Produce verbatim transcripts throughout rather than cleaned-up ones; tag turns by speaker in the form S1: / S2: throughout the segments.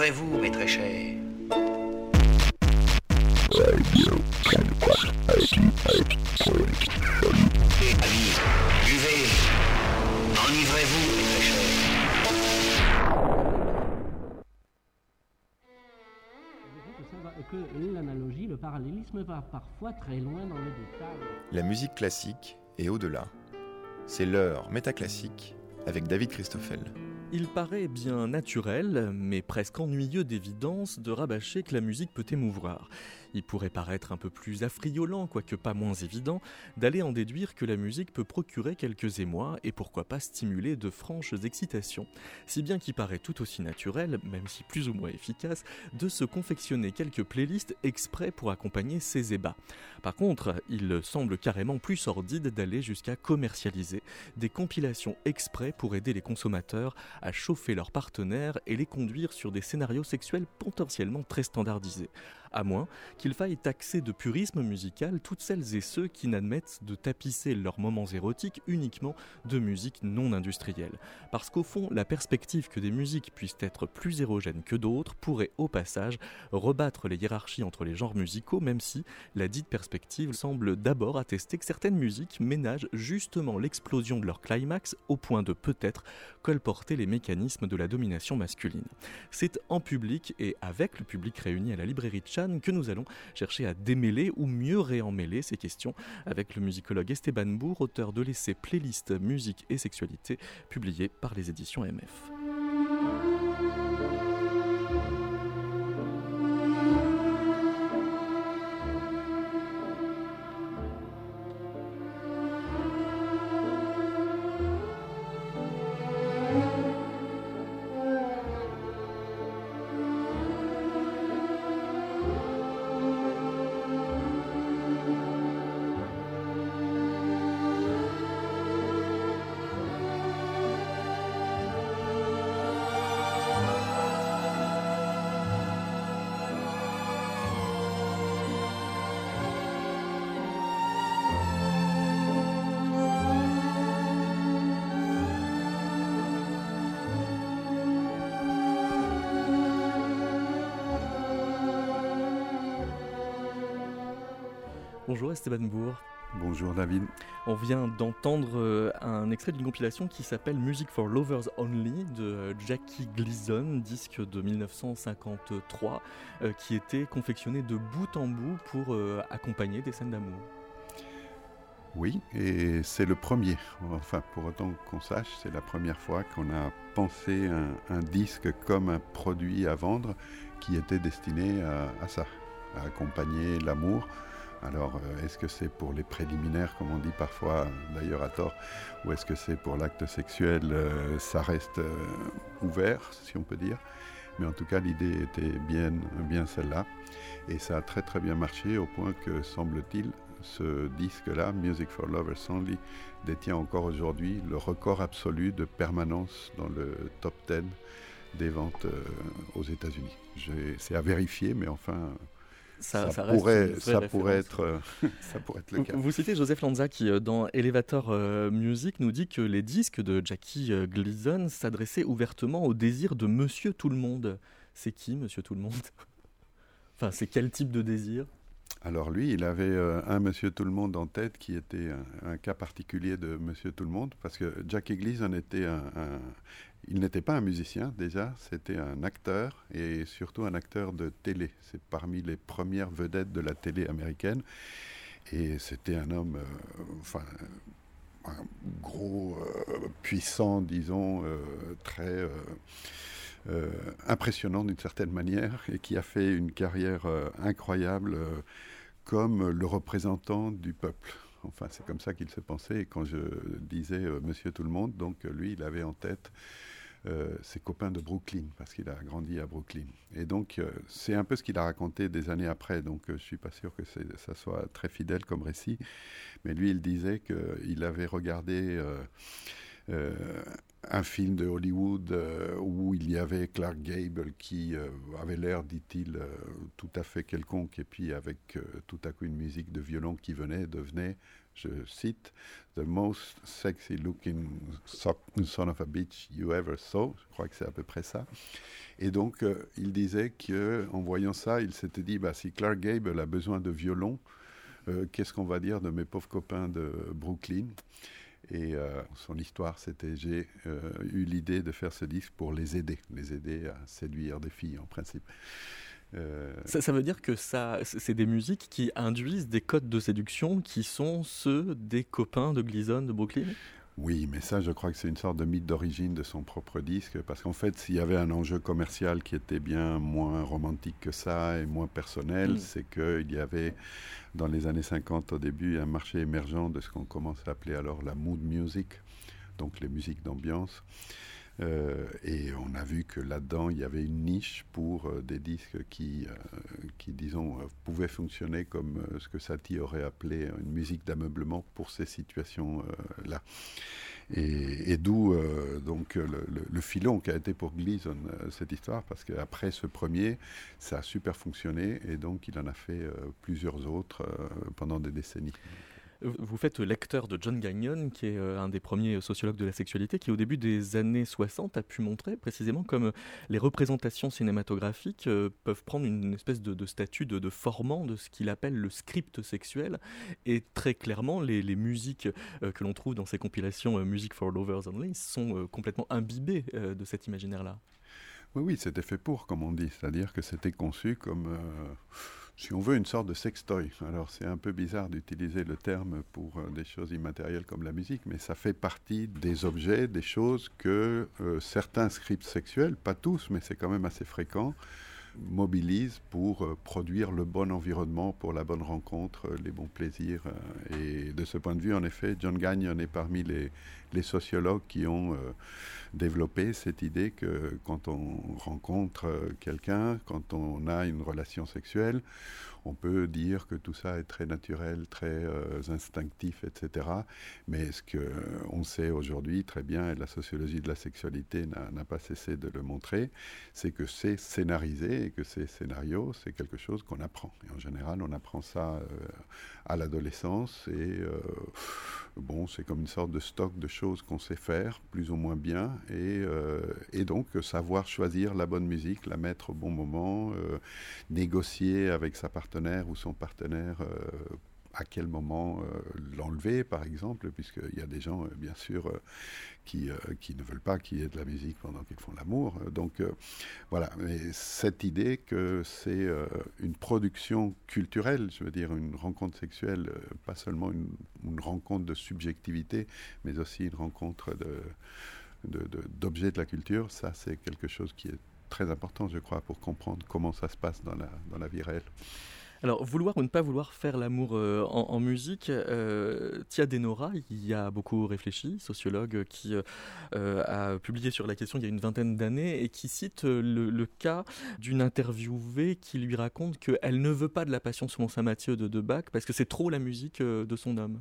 S1: enivrez-vous, mes très chers. Amis, buvez, enivrez-vous, mes très chers.
S2: Que l'analogie, le parallélisme va parfois très loin dans le détail.
S3: La musique classique est au-delà. C'est l'heure métaclassique avec David Christoffel.
S4: Il paraît bien naturel, mais presque ennuyeux d'évidence, de rabâcher que la musique peut émouvoir. Il pourrait paraître un peu plus affriolant, quoique pas moins évident, d'aller en déduire que la musique peut procurer quelques émois et pourquoi pas stimuler de franches excitations. Si bien qu'il paraît tout aussi naturel, même si plus ou moins efficace, de se confectionner quelques playlists exprès pour accompagner ces ébats. Par contre, il semble carrément plus sordide d'aller jusqu'à commercialiser des compilations exprès pour aider les consommateurs à chauffer leurs partenaires et les conduire sur des scénarios sexuels potentiellement très standardisés. À moins qu'il faille taxer de purisme musical toutes celles et ceux qui n'admettent de tapisser leurs moments érotiques uniquement de musique non industrielle. Parce qu'au fond, la perspective que des musiques puissent être plus érogènes que d'autres pourrait au passage rebattre les hiérarchies entre les genres musicaux, même si la dite perspective semble d'abord attester que certaines musiques ménagent justement l'explosion de leur climax au point de peut-être colporter les mécanismes de la domination masculine. C'est en public et avec le public réuni à la librairie de que nous allons chercher à démêler ou mieux réemmêler ces questions avec le musicologue Esteban Bourg, auteur de l'essai Playlist, musique et sexualité, publié par les éditions M F. Bonjour Esteban Bourg.
S5: Bonjour David.
S4: On vient d'entendre un extrait d'une compilation qui s'appelle Music for Lovers Only de Jackie Gleason, disque de dix-neuf cent cinquante-trois, euh, qui était confectionné de bout en bout pour euh, accompagner des scènes d'amour.
S5: Oui, et c'est le premier, enfin pour autant qu'on sache, c'est la première fois qu'on a pensé un, un disque comme un produit à vendre qui était destiné à, à ça, à accompagner l'amour. Alors, est-ce que c'est pour les préliminaires, comme on dit parfois, d'ailleurs à tort, ou est-ce que c'est pour l'acte sexuel? euh, Ça reste euh, ouvert, si on peut dire. Mais en tout cas, l'idée était bien, bien celle-là. Et ça a très très bien marché, au point que, semble-t-il, ce disque-là, Music for Lovers Only, détient encore aujourd'hui le record absolu de permanence dans le top dix des ventes euh, aux États-Unis. J'ai, c'est à vérifier, mais enfin... Ça, ça, ça, pourrait, ça, pourrait être, euh, ça pourrait être le cas.
S4: Vous, vous citez Joseph Lanza qui, dans Elevator euh, Music, nous dit que les disques de Jackie euh, Gleason s'adressaient ouvertement au désir de Monsieur Tout-le-Monde. C'est qui, Monsieur Tout-le-Monde? Enfin, c'est quel type de désir?
S5: Alors lui, il avait euh, un Monsieur Tout-le-Monde en tête qui était un, un cas particulier de Monsieur Tout-le-Monde, parce que Jackie Gleason était un, un... Il n'était pas un musicien déjà, c'était un acteur, et surtout un acteur de télé. C'est parmi les premières vedettes de la télé américaine, et c'était un homme, euh, enfin, un gros, euh, puissant, disons, euh, très... Euh, Euh, impressionnant d'une certaine manière, et qui a fait une carrière euh, incroyable euh, comme le représentant du peuple. Enfin, c'est comme ça qu'il se pensait. Et quand je disais euh, Monsieur Tout-le-Monde, donc euh, lui, il avait en tête euh, ses copains de Brooklyn, parce qu'il a grandi à Brooklyn. Et donc, euh, c'est un peu ce qu'il a raconté des années après. Donc, euh, je suis pas sûr que c'est, ça soit très fidèle comme récit. Mais lui, il disait qu'il avait regardé... Euh, euh, un film de Hollywood euh, où il y avait Clark Gable qui euh, avait l'air, dit-il, euh, tout à fait quelconque, et puis avec euh, tout à coup une musique de violon qui venait, devenait, je cite, « the most sexy looking so- son of a bitch you ever saw ». Je crois que c'est à peu près ça. Et donc, euh, il disait qu'en voyant ça, il s'était dit, bah, si Clark Gable a besoin de violon, euh, qu'est-ce qu'on va dire de mes pauvres copains de Brooklyn ? Et euh, son histoire, c'était, j'ai euh, eu l'idée de faire ce disque pour les aider, les aider à séduire des filles, en principe.
S4: Euh... Ça, ça veut dire que ça, c'est des musiques qui induisent des codes de séduction qui sont ceux des copains de Gleason de Brooklyn ?
S5: Oui, mais ça, je crois que c'est une sorte de mythe d'origine de son propre disque, parce qu'en fait, s'il y avait un enjeu commercial qui était bien moins romantique que ça et moins personnel, mmh. c'est qu'il y avait, dans les années cinquante, au début, un marché émergent de ce qu'on commence à appeler alors la mood music, donc les musiques d'ambiance. Euh, et on a vu que là-dedans, il y avait une niche pour euh, des disques qui, euh, qui disons, euh, pouvaient fonctionner comme euh, ce que Satie aurait appelé une musique d'ameublement pour ces situations-là. Euh, et, et d'où euh, donc le, le, le filon qui a été pour Gleason euh, cette histoire, parce qu'après ce premier, ça a super fonctionné, et donc il en a fait euh, plusieurs autres euh, pendant des décennies.
S4: Vous faites lecteur de John Gagnon, qui est un des premiers sociologues de la sexualité, qui au début des années soixante a pu montrer précisément comme les représentations cinématographiques peuvent prendre une espèce de, de statut de, de formant de ce qu'il appelle le script sexuel. Et très clairement, les, les musiques que l'on trouve dans ces compilations Music for Lovers Only sont complètement imbibées de cet imaginaire-là.
S5: Oui, oui, c'était fait pour, comme on dit. C'est-à-dire que c'était conçu comme... Euh... si on veut, une sorte de sextoy. Alors, c'est un peu bizarre d'utiliser le terme pour euh, des choses immatérielles comme la musique, mais ça fait partie des objets, des choses que euh, certains scripts sexuels, pas tous, mais c'est quand même assez fréquent, mobilisent pour euh, produire le bon environnement, pour la bonne rencontre, euh, les bons plaisirs. Euh, et de ce point de vue, en effet, John Gagnon est parmi les, les sociologues qui ont... Euh, développer cette idée que quand on rencontre quelqu'un, quand on a une relation sexuelle, on peut dire que tout ça est très naturel, très euh, instinctif, et cetera. Mais ce qu'on sait aujourd'hui très bien, et la sociologie de la sexualité n'a, n'a pas cessé de le montrer, c'est que c'est scénarisé et que ces scénarios, c'est quelque chose qu'on apprend. Et en général, on apprend ça euh, à l'adolescence et euh, bon, c'est comme une sorte de stock de choses qu'on sait faire, plus ou moins bien, et, euh, et donc savoir choisir la bonne musique, la mettre au bon moment, euh, négocier avec sa partenaire ou son partenaire euh, à quel moment euh, l'enlever, par exemple, puisqu'il y a des gens, euh, bien sûr, euh, qui, euh, qui ne veulent pas qu'il y ait de la musique pendant qu'ils font l'amour. Donc, euh, voilà. Mais cette idée que c'est euh, une production culturelle, je veux dire, une rencontre sexuelle, euh, pas seulement une, une rencontre de subjectivité, mais aussi une rencontre de, de, de, d'objets de la culture, ça, c'est quelque chose qui est très important, je crois, pour comprendre comment ça se passe dans la, dans la vie réelle.
S4: Alors, vouloir ou ne pas vouloir faire l'amour euh, en, en musique, euh, Tia Denora y a beaucoup réfléchi, sociologue qui euh, a publié sur la question il y a une vingtaine d'années et qui cite le, le cas d'une interviewée qui lui raconte qu'elle ne veut pas de la Passion selon saint Matthieu de, de Bach parce que c'est trop la musique de son homme.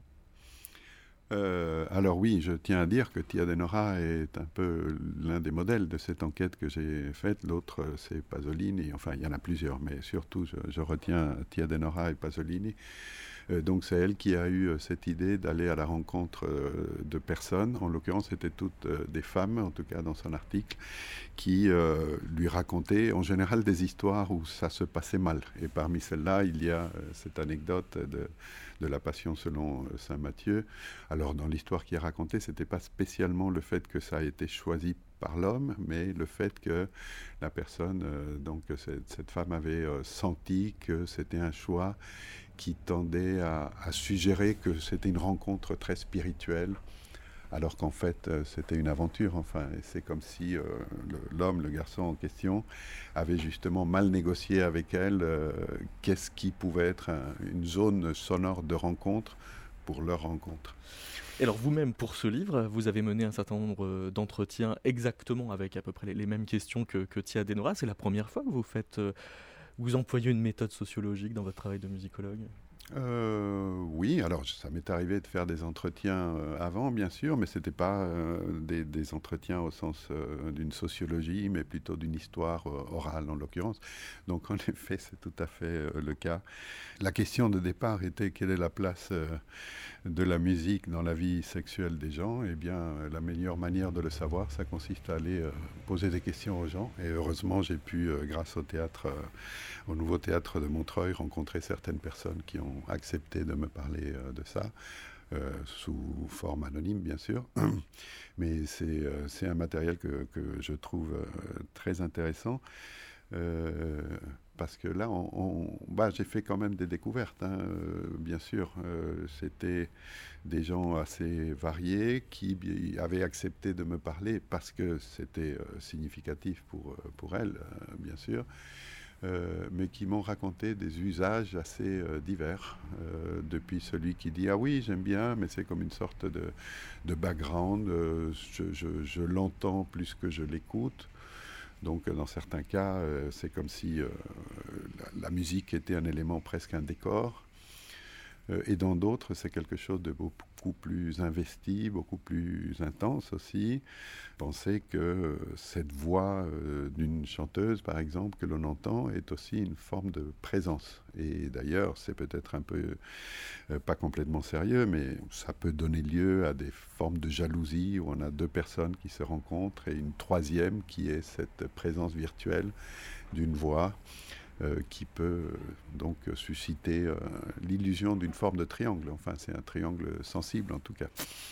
S5: Euh, alors oui, je tiens à dire que Tia Denora est un peu l'un des modèles de cette enquête que j'ai faite. L'autre, c'est Pasolini. Enfin, il y en a plusieurs, mais surtout, je, je retiens Tia Denora et Pasolini. Euh, donc, c'est elle qui a eu euh, cette idée d'aller à la rencontre euh, de personnes. En l'occurrence, c'était toutes euh, des femmes, en tout cas dans son article, qui euh, lui racontaient en général des histoires où ça se passait mal. Et parmi celles-là, il y a euh, cette anecdote de... de la Passion selon saint Matthieu. Alors, dans l'histoire qui est racontée, ce n'était pas spécialement le fait que ça a été choisi par l'homme, mais le fait que la personne, euh, donc cette, cette femme avait euh, senti que c'était un choix qui tendait à, à suggérer que c'était une rencontre très spirituelle, alors qu'en fait, euh, c'était une aventure. Enfin, et c'est comme si euh, le, l'homme, le garçon en question, avait justement mal négocié avec elle euh, qu'est-ce qui pouvait être un, une zone sonore de rencontre pour leur rencontre.
S4: Et alors vous-même, pour ce livre, vous avez mené un certain nombre d'entretiens exactement avec à peu près les, les mêmes questions que, que Tia Denora. C'est la première fois que vous faites, euh, vous employez une méthode sociologique dans votre travail de musicologue ?
S5: Euh, oui, alors ça m'est arrivé de faire des entretiens euh, avant, bien sûr, mais ce n'était pas euh, des, des entretiens au sens euh, d'une sociologie, mais plutôt d'une histoire euh, orale en l'occurrence. Donc en effet, c'est tout à fait euh, le cas. La question de départ était quelle est la place euh, de la musique dans la vie sexuelle des gens. Eh bien, euh, la meilleure manière de le savoir, ça consiste à aller euh, poser des questions aux gens. Et heureusement, j'ai pu, euh, grâce au théâtre, euh, au Nouveau Théâtre de Montreuil, rencontrer certaines personnes qui ont accepté de me parler euh, de ça, euh, sous forme anonyme bien sûr, mais c'est, euh, c'est un matériel que, que je trouve euh, très intéressant, euh, parce que là, on, on, bah, j'ai fait quand même des découvertes, hein, euh, bien sûr, euh, c'était des gens assez variés qui avaient accepté de me parler parce que c'était euh, significatif pour, pour elles, euh, bien sûr. Euh, mais qui m'ont raconté des usages assez euh, divers, euh, depuis celui qui dit « Ah oui, j'aime bien, mais c'est comme une sorte de, de background, euh, je, je, je l'entends plus que je l'écoute ». Donc dans certains cas, euh, c'est comme si euh, la, la musique était un élément, presque un décor. Euh, et dans d'autres, c'est quelque chose de beaucoup plus investi, beaucoup plus intense aussi. Penser que euh, cette voix euh, d'une chanteuse, par exemple, que l'on entend, est aussi une forme de présence. Et d'ailleurs, c'est peut-être un peu, euh, pas complètement sérieux, mais ça peut donner lieu à des formes de jalousie où on a deux personnes qui se rencontrent et une troisième qui est cette présence virtuelle d'une voix. Euh, qui peut euh, donc susciter euh, l'illusion d'une forme de triangle. Enfin, c'est un triangle sensible en tout cas.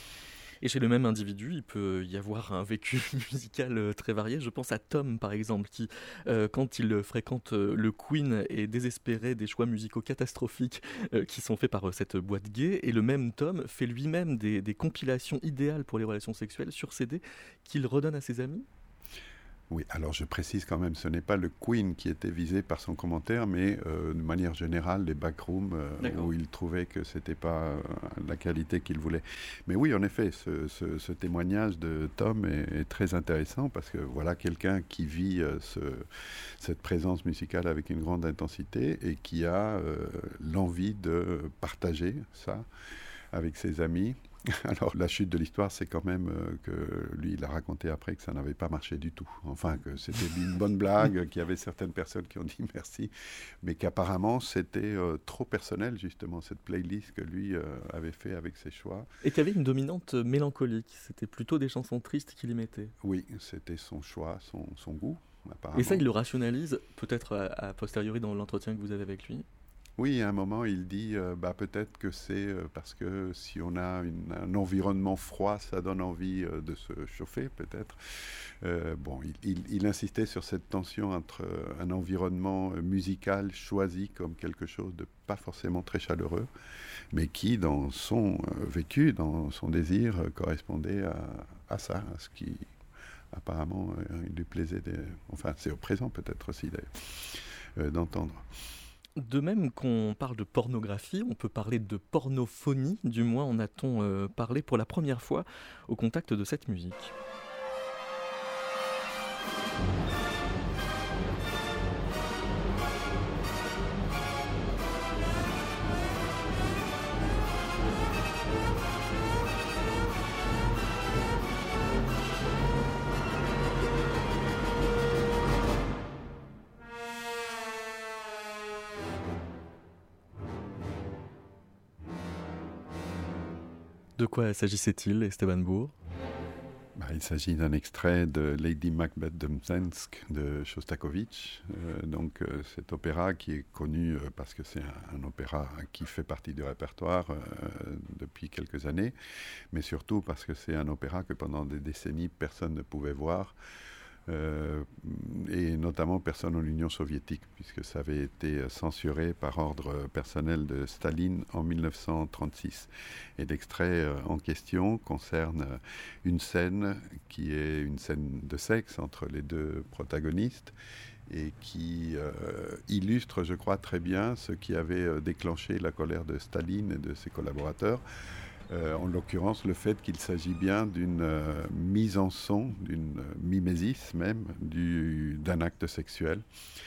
S4: Et chez le même individu, il peut y avoir un vécu musical très varié. Je pense à Tom, par exemple, qui, euh, quand il fréquente le Queen, est désespéré des choix musicaux catastrophiques euh, qui sont faits par euh, cette boîte gay. Et le même Tom fait lui-même des, des compilations idéales pour les relations sexuelles sur C D qu'il redonne à ses amis.
S5: Oui, alors je précise quand même, ce n'est pas le Queen qui était visé par son commentaire, mais euh, de manière générale, les backrooms euh, où il trouvait que ce n'était pas euh, la qualité qu'il voulait. Mais oui, en effet, ce, ce, ce témoignage de Tom est, est très intéressant parce que voilà quelqu'un qui vit euh, ce, cette présence musicale avec une grande intensité et qui a euh, l'envie de partager ça avec ses amis. Alors la chute de l'histoire, c'est quand même euh, que lui, il a raconté après que ça n'avait pas marché du tout. Enfin, que c'était une bonne blague, qu'il y avait certaines personnes qui ont dit merci, mais qu'apparemment c'était euh, trop personnel justement, cette playlist que lui euh, avait fait avec ses choix.
S4: Et qu'il y avait une dominante mélancolique, c'était plutôt des chansons tristes qu'il y mettait.
S5: Oui, c'était son choix, son, son goût, apparemment.
S4: Et ça, il le rationalise, peut-être à, à posteriori dans l'entretien que vous avez avec lui.
S5: Oui, à un moment, il dit euh, bah, peut-être que c'est euh, parce que si on a une, un environnement froid, ça donne envie euh, de se chauffer, peut-être. Euh, bon, il, il, il insistait sur cette tension entre euh, un environnement euh, musical choisi comme quelque chose de pas forcément très chaleureux, mais qui, dans son euh, vécu, dans son désir, euh, correspondait à, à ça, à ce qui, apparemment, euh, il lui plaisait. Des... Enfin, c'est au présent, peut-être aussi, euh, d'entendre.
S4: De même qu'on parle de pornographie, on peut parler de pornophonie, du moins en a-t-on euh, parlé pour la première fois au contact de cette musique. De quoi s'agissait-il, Esteban Bourg ?
S5: Bah, il s'agit d'un extrait de Lady Macbeth de Mzensk de Shostakovich. Euh, donc euh, cet opéra qui est connu euh, parce que c'est un, un opéra qui fait partie du répertoire euh, depuis quelques années, mais surtout parce que c'est un opéra que pendant des décennies personne ne pouvait voir. Euh, et notamment personne en Union soviétique, puisque ça avait été censuré par ordre personnel de Staline en mille neuf cent trente-six. Et l'extrait en question concerne une scène qui est une scène de sexe entre les deux protagonistes et qui euh, illustre, je crois, très bien ce qui avait déclenché la colère de Staline et de ses collaborateurs. Euh, en l'occurrence, le fait qu'il s'agit bien d'une euh, mise en son, d'une euh, mimésis même, du, d'un acte sexuel.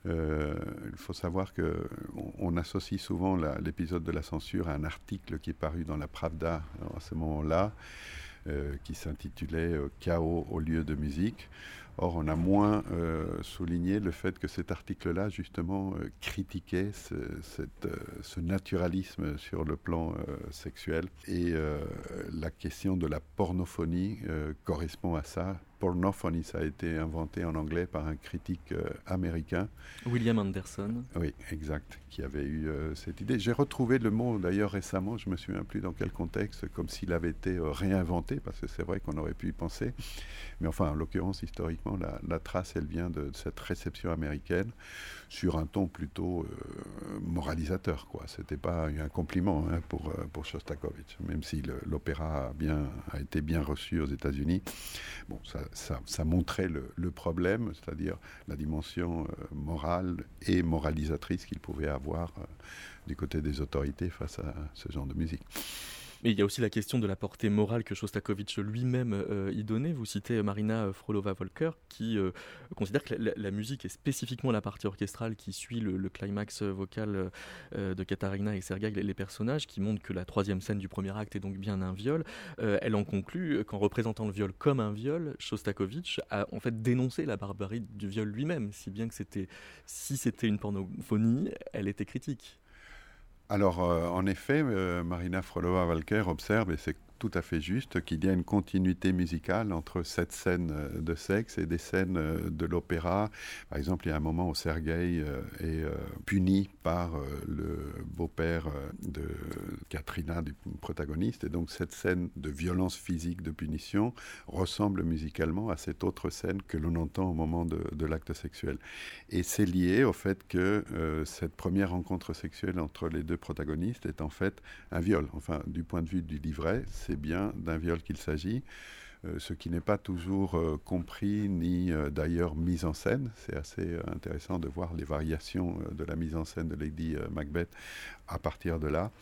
S5: Euh, il faut savoir qu'on on associe souvent la, l'épisode de la censure à un article qui est paru dans la Pravda à ce moment-là, euh, qui s'intitulait euh, « Chaos au lieu de musique ». Or, on a moins euh, souligné le fait que cet article-là, justement, euh, critiquait ce, cette, euh, ce naturalisme sur le plan euh, sexuel. Et euh, la question de la pornophonie euh, correspond à ça. Pornophonie, ça a été inventé en anglais par un critique euh, américain.
S4: William Anderson.
S5: Oui, exact, qui avait eu euh, cette idée. J'ai retrouvé le mot d'ailleurs récemment, je ne me souviens plus dans quel contexte, comme s'il avait été euh, réinventé, parce que c'est vrai qu'on aurait pu y penser. Mais enfin, en l'occurrence, historiquement, la, la trace, elle vient de, de cette réception américaine sur un ton plutôt euh, moralisateur, quoi. C'était pas un compliment hein, pour, euh, pour Shostakovich, même si le, l'opéra a, bien, a été bien reçu aux États-Unis. Bon, ça, ça, ça montrait le, le problème, c'est-à-dire la dimension euh, morale et moralisatrice qu'il pouvait avoir euh, du côté des autorités face à ce genre de musique.
S4: Mais il y a aussi la question de la portée morale que Shostakovich lui-même euh, y donnait. Vous citez Marina Frolova-Volker qui euh, considère que la, la musique, et spécifiquement la partie orchestrale qui suit le, le climax vocal euh, de Katarina et Sergueï, les, les personnages, qui montrent que la troisième scène du premier acte est donc bien un viol. Euh, elle en conclut qu'en représentant le viol comme un viol, Shostakovich a en fait dénoncé la barbarie du viol lui-même, si bien que c'était, si c'était une pornophonie, elle était critique.
S5: Alors, euh, en effet, euh, Marina Frolova-Volker observe, et c'est tout à fait juste, qu'il y a une continuité musicale entre cette scène de sexe et des scènes de l'opéra. Par exemple, il y a un moment où Sergueï euh, est euh, puni par euh, le beau-père euh, de Katrina, du protagoniste, et donc cette scène de violence physique, de punition, ressemble musicalement à cette autre scène que l'on entend au moment de, de l'acte sexuel. Et c'est lié au fait que euh, cette première rencontre sexuelle entre les deux protagonistes est en fait un viol. Enfin, du point de vue du livret, c'est bien d'un viol qu'il s'agit, euh, ce qui n'est pas toujours euh, compris ni euh, d'ailleurs mis en scène. C'est assez euh, intéressant de voir les variations euh, de la mise en scène de Lady euh, Macbeth à partir de là,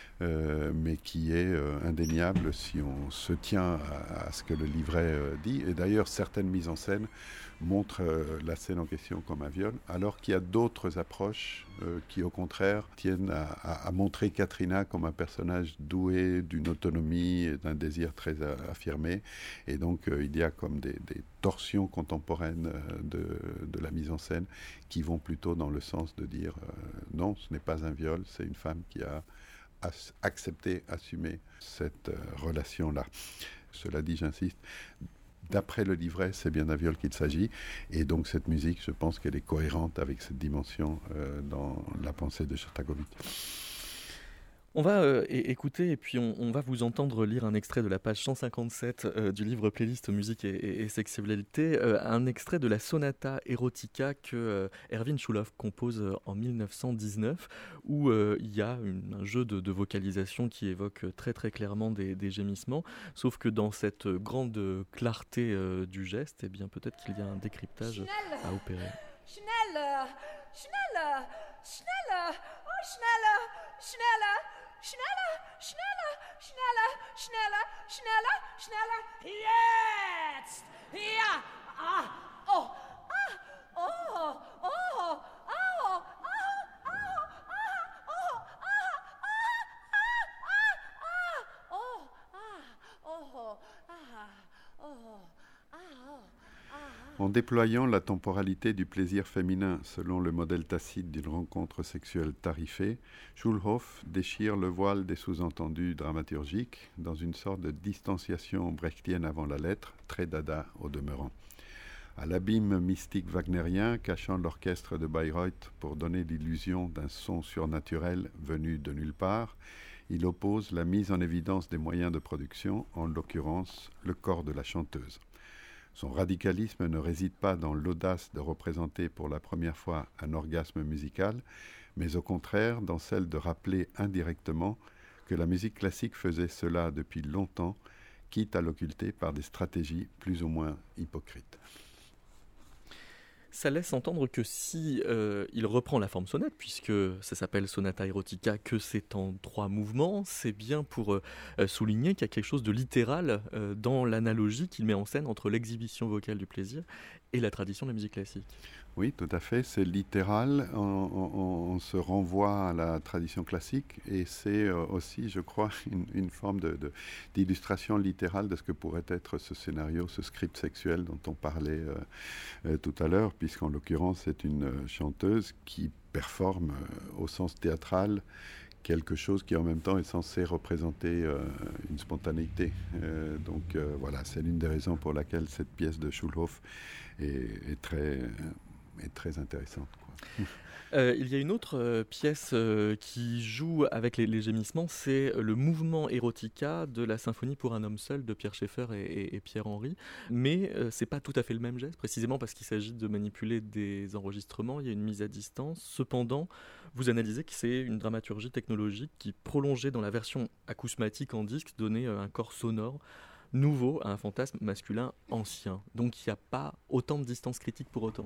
S5: euh, mais qui est euh, indéniable si on se tient à, à ce que le livret euh, dit. Et d'ailleurs, certaines mises en scène montre euh, la scène en question comme un viol, alors qu'il y a d'autres approches euh, qui, au contraire, tiennent à, à, à montrer Katrina comme un personnage doué d'une autonomie et d'un désir très euh, affirmé. Et donc, euh, il y a comme des, des torsions contemporaines euh, de, de la mise en scène qui vont plutôt dans le sens de dire euh, non, ce n'est pas un viol, c'est une femme qui a as- accepté, assumé cette euh, relation-là. Cela dit, j'insiste, d'après le livret, c'est bien d'un viol qu'il s'agit. Et donc cette musique, je pense qu'elle est cohérente avec cette dimension euh, dans la pensée de Shostakovich.
S4: On va euh, é- écouter et puis on, on va vous entendre lire un extrait de la page cent cinquante-sept euh, du livre Playlist musique et, et, et sexualité, euh, un extrait de la Sonata Erotica que euh, Erwin Schulhoff compose euh, en dix-neuf cent dix-neuf, où euh, il y a une, un jeu de, de vocalisation qui évoque très très clairement des, des gémissements, sauf que dans cette grande clarté euh, du geste, eh bien peut-être qu'il y a un décryptage
S6: Schnell.
S4: à opérer.
S6: Schneller, schneller, schneller, oh schneller, schneller, schneller, schneller, schneller, schneller, schneller, schneller. Jetzt! Ja! Ah! Oh! Ah! Oh! Oh! Oh! Oh! Oh! Oh! Oh! Ah! Oh! Ah! Oh! Ah! Oh!
S5: En déployant la temporalité du plaisir féminin selon le modèle tacite d'une rencontre sexuelle tarifée, Schulhoff déchire le voile des sous-entendus dramaturgiques dans une sorte de distanciation brechtienne avant la lettre, très dada au demeurant. À l'abîme mystique wagnérien cachant l'orchestre de Bayreuth pour donner l'illusion d'un son surnaturel venu de nulle part, il oppose la mise en évidence des moyens de production, en l'occurrence le corps de la chanteuse. Son radicalisme ne réside pas dans l'audace de représenter pour la première fois un orgasme musical, mais au contraire dans celle de rappeler indirectement que la musique classique faisait cela depuis longtemps, quitte à l'occulter par des stratégies plus ou moins hypocrites.
S4: Ça laisse entendre que si euh, il reprend la forme sonate, puisque ça s'appelle Sonata Erotica, que c'est en trois mouvements, c'est bien pour euh, souligner qu'il y a quelque chose de littéral euh, dans l'analogie qu'il met en scène entre l'exhibition vocale du plaisir et la tradition de la musique classique.
S5: Oui, tout à fait, c'est littéral, on, on- on se renvoie à la tradition classique et c'est euh, aussi, je crois, une, une forme de, de- d'illustration littérale de ce que pourrait être ce scénario, ce script sexuel dont on parlait euh, euh, tout à l'heure, puisqu'en l'occurrence c'est une euh, chanteuse qui performe euh, au sens théâtral quelque chose qui en même temps est censé représenter euh, une spontanéité. Euh, donc euh, voilà, c'est l'une des raisons pour laquelle cette pièce de Schulhoff est, est très, est très intéressante, quoi.
S4: Euh, il y a une autre euh, pièce euh, qui joue avec les, les gémissements, c'est le mouvement erotica de la symphonie pour un homme seul de Pierre Schaeffer et, et- et Pierre Henry. Mais euh, c'est pas tout à fait le même geste, précisément parce qu'il s'agit de manipuler des enregistrements, il y a une mise à distance. Cependant, vous analysez que c'est une dramaturgie technologique qui, prolongée dans la version acousmatique en disque, donnait euh, un corps sonore nouveau à un fantasme masculin ancien. Donc il n'y a pas autant de distance critique pour autant.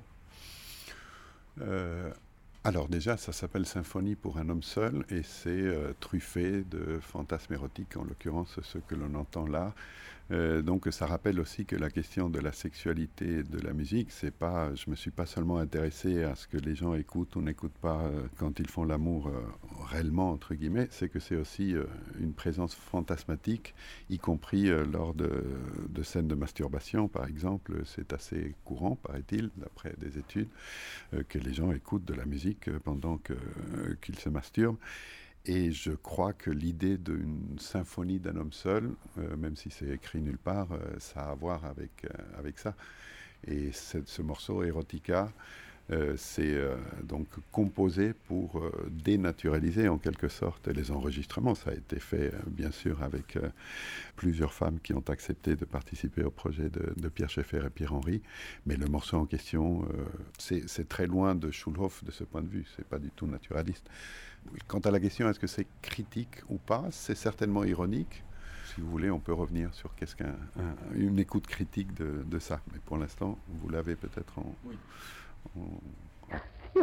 S5: Euh, alors déjà, ça s'appelle Symphonie pour un homme seul et c'est euh, truffé de fantasmes érotiques, en l'occurrence ce que l'on entend là. Euh, donc ça rappelle aussi que la question de la sexualité de la musique, c'est pas, je me suis pas seulement intéressé à ce que les gens écoutent ou n'écoutent pas euh, quand ils font l'amour euh, réellement, entre guillemets, c'est que c'est aussi euh, une présence fantasmatique, y compris euh, lors de, de scènes de masturbation, par exemple. C'est assez courant, paraît-il, d'après des études, euh, que les gens écoutent de la musique euh, pendant que, euh, qu'ils se masturbent. Et je crois que l'idée d'une symphonie d'un homme seul, euh, même si c'est écrit nulle part, euh, ça a à voir avec, euh, avec ça. Et cette- ce morceau, Erotica, euh, c'est euh, donc composé pour euh, dénaturaliser en quelque sorte les enregistrements. Ça a été fait, euh, bien sûr, avec euh, plusieurs femmes qui ont accepté de participer au projet de, de Pierre Schaeffer et Pierre Henry. Mais le morceau en question, euh, c'est c'est très loin de Schulhoff de ce point de vue. C'est pas du tout naturaliste. Quant à la question, est-ce que c'est critique ou pas, c'est certainement ironique. Si vous voulez, on peut revenir sur qu'est-ce qu'une écoute critique de, de ça. Mais pour l'instant, vous l'avez peut-être en...
S4: Oui.
S5: en-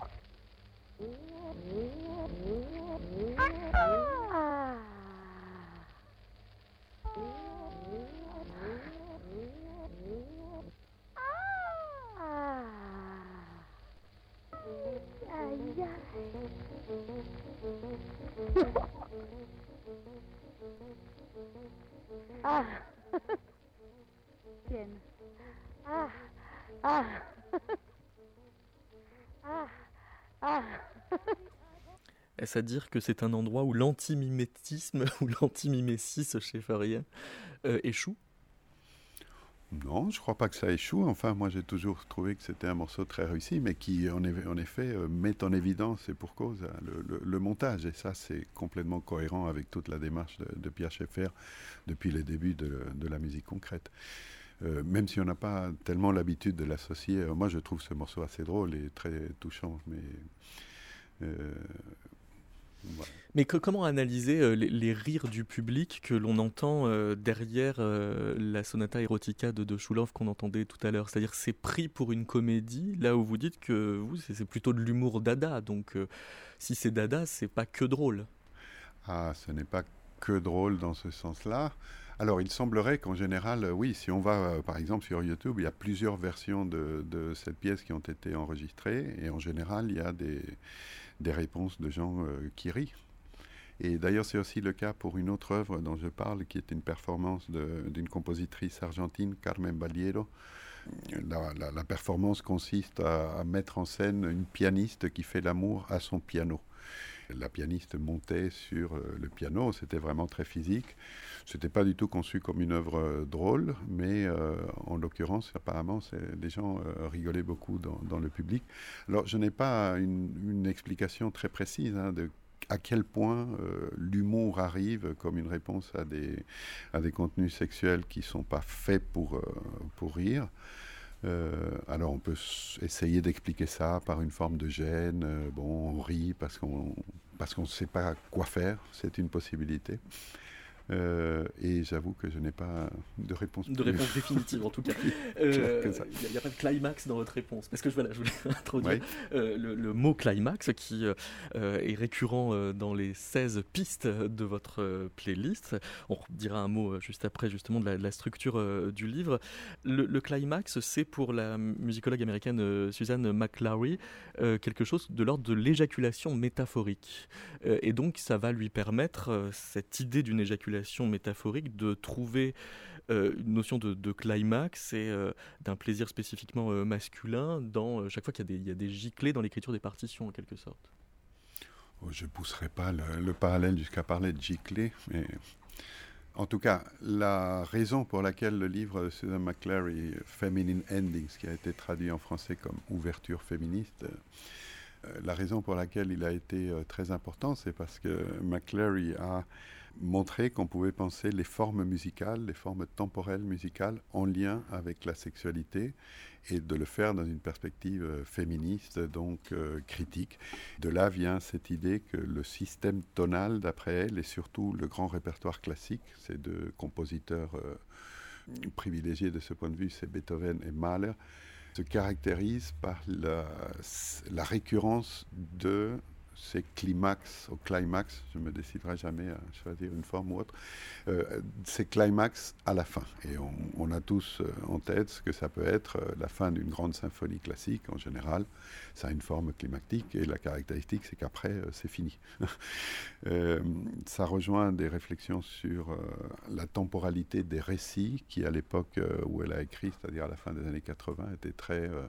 S7: Ah. Bien. Ah. Ah. Ah. Ah.
S4: Est-ce à dire que c'est un endroit où l'antimimétisme ou l'antimimésis schaefferien euh, échoue?
S5: Non, je ne crois pas que ça échoue. Enfin, moi, j'ai toujours trouvé que c'était un morceau très réussi, mais qui, en, eff- en effet, euh, met en évidence, et pour cause, hein, le, le- le montage. Et ça, c'est complètement cohérent avec toute la démarche de, de Pierre Schaeffer depuis les débuts de, de la musique concrète. Euh, même si on n'a pas tellement l'habitude de l'associer, euh, moi, je trouve ce morceau assez drôle et très touchant. Mais euh, voilà.
S4: Mais que- comment analyser euh, les, les rires du public que l'on entend euh, derrière euh, la sonata erotica de, de Schulhoff qu'on entendait tout à l'heure? C'est-à-dire c'est pris pour une comédie, là où vous dites que vous, c'est c'est plutôt de l'humour dada. Donc euh, si c'est dada, c'est pas que drôle.
S5: Ah, ce n'est pas que drôle dans ce sens-là. Alors, il semblerait qu'en général, euh, oui, si on va, euh, par exemple, sur YouTube, il y a plusieurs versions de, de cette pièce qui ont été enregistrées, et en général, il y a des, des réponses de gens euh, qui rient. Et d'ailleurs, c'est aussi le cas pour une autre œuvre dont je parle, qui est une performance de- d'une compositrice argentine, Carmen Baliero. La, la- la performance consiste à, à mettre en scène une pianiste qui fait l'amour à son piano. La pianiste montait sur euh, le piano, c'était vraiment très physique. C'était pas du tout conçu comme une œuvre euh, drôle, mais euh, en l'occurrence, apparemment, c'est- les gens euh, rigolaient beaucoup dans, dans le public. Alors, je n'ai pas une, une explication très précise hein, de à quel point euh, l'humour arrive comme une réponse à des, à des contenus sexuels qui ne sont pas faits pour, euh, pour rire. Euh, alors on peut s- essayer d'expliquer ça par une forme de gêne. Euh, bon, on rit parce qu'on parce qu'on ne sait pas quoi faire, c'est une possibilité. Euh, et j'avoue que je n'ai pas de réponse.
S4: De
S5: plus...
S4: réponse définitive en tout cas. Il
S5: euh,
S4: n'y a, a pas de climax dans votre réponse. Parce que voilà, je voulais introduire
S5: oui.
S4: euh, le, le mot climax qui euh, est récurrent euh, dans les seize pistes de votre euh, playlist. On dira un mot euh, juste après justement de la, de la structure euh, du livre. Le, le climax, c'est pour la musicologue américaine euh, Susan McClary euh, quelque chose de l'ordre de l'éjaculation métaphorique. Euh, et donc ça va lui permettre, euh, cette idée d'une éjaculation métaphorique, de trouver euh, une notion de, de climax et euh, d'un plaisir spécifiquement euh, masculin dans euh, chaque fois qu'il y a des, il y a des giclées dans l'écriture des partitions en quelque sorte.
S5: Oh, je ne pousserai pas le, le parallèle jusqu'à parler de giclées, mais en tout cas, la raison pour laquelle le livre de Susan McClary, Feminine Endings, qui a été traduit en français comme ouverture féministe, euh, la raison pour laquelle il a été euh, très important, c'est parce que McClary a montrer qu'on pouvait penser les formes musicales, les formes temporelles musicales en lien avec la sexualité et de le faire dans une perspective euh, féministe, donc euh, critique. De là vient cette idée que le système tonal, d'après elle, et surtout le grand répertoire classique, ces deux compositeurs euh, privilégiés de ce point de vue, c'est Beethoven et Mahler, se caractérise par la, la récurrence de ces climax, au climax, je ne me déciderai jamais à choisir une forme ou autre, euh, ces climax à la fin. Et on, on a tous euh, en tête ce que ça peut être euh, la fin d'une grande symphonie classique, en général. Ça a une forme climactique et la caractéristique, c'est qu'après, euh, c'est fini. euh, ça rejoint des réflexions sur euh, la temporalité des récits qui, à l'époque euh, où elle a écrit, c'est-à-dire à la fin des années quatre-vingts, était très... Euh,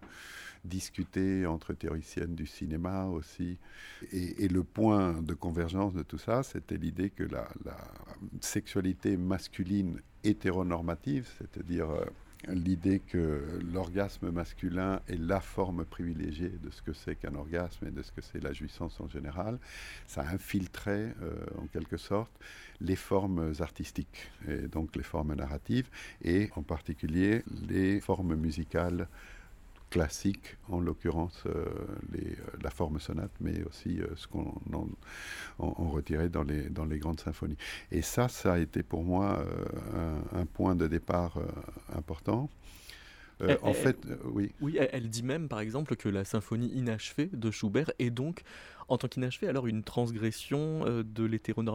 S5: discuté entre théoriciennes du cinéma aussi. Et, et le point de convergence de tout ça, c'était l'idée que la, la sexualité masculine hétéronormative, c'est-à-dire euh, l'idée que l'orgasme masculin est la forme privilégiée de ce que c'est qu'un orgasme et de ce que c'est la jouissance en général, ça infiltrait euh, en quelque sorte les formes artistiques, et donc les formes narratives, et en particulier les formes musicales classique, en l'occurrence euh, les, euh, la forme sonate, mais aussi euh, ce qu'on en, en, en retirait dans les, dans les grandes symphonies. Et ça, ça a été pour moi euh, un, un point de départ euh, important. Euh,
S4: elle,
S5: en
S4: elle,
S5: fait, euh, oui.
S4: Oui, elle, elle dit même, par exemple, que la symphonie inachevée de Schubert est donc, en tant qu'inachevée, alors une transgression euh, de l'hétéronormativité ?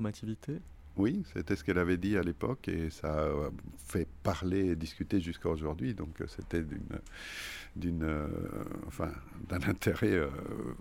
S5: Oui, c'était ce qu'elle avait dit à l'époque et ça a fait parler et discuter jusqu'à aujourd'hui. Donc euh, c'était d'une, d'une, euh, enfin, d'un intérêt euh,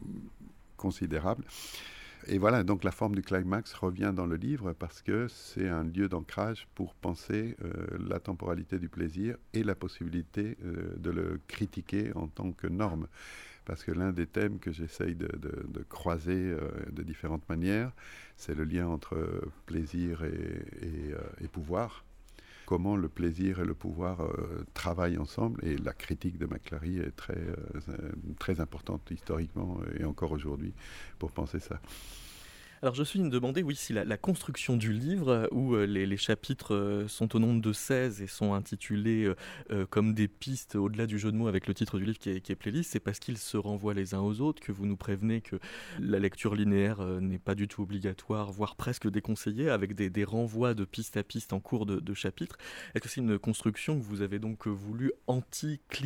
S5: considérable. Et voilà, donc la forme du climax revient dans le livre parce que c'est un lieu d'ancrage pour penser euh, la temporalité du plaisir et la possibilité euh, de le critiquer en tant que norme. Parce que l'un des thèmes que j'essaye de, de, de croiser euh, de différentes manières, c'est le lien entre plaisir et, et, euh, et pouvoir. Comment le plaisir et le pouvoir euh, travaillent ensemble. Et la critique de McClary est très, euh, très importante historiquement et encore aujourd'hui pour penser ça.
S4: Alors je suis me demander, oui, si la, la construction du livre, où euh, les, les chapitres euh, sont au nombre de seize et sont intitulés euh, euh, comme des pistes au-delà du jeu de mots avec le titre du livre qui est, qui est playlist, c'est parce qu'ils se renvoient les uns aux autres, que vous nous prévenez que la lecture linéaire euh, n'est pas du tout obligatoire, voire presque déconseillée, avec des, des renvois de piste à piste en cours de, de chapitre. Est-ce que c'est une construction que vous avez donc voulu anticlimactique ?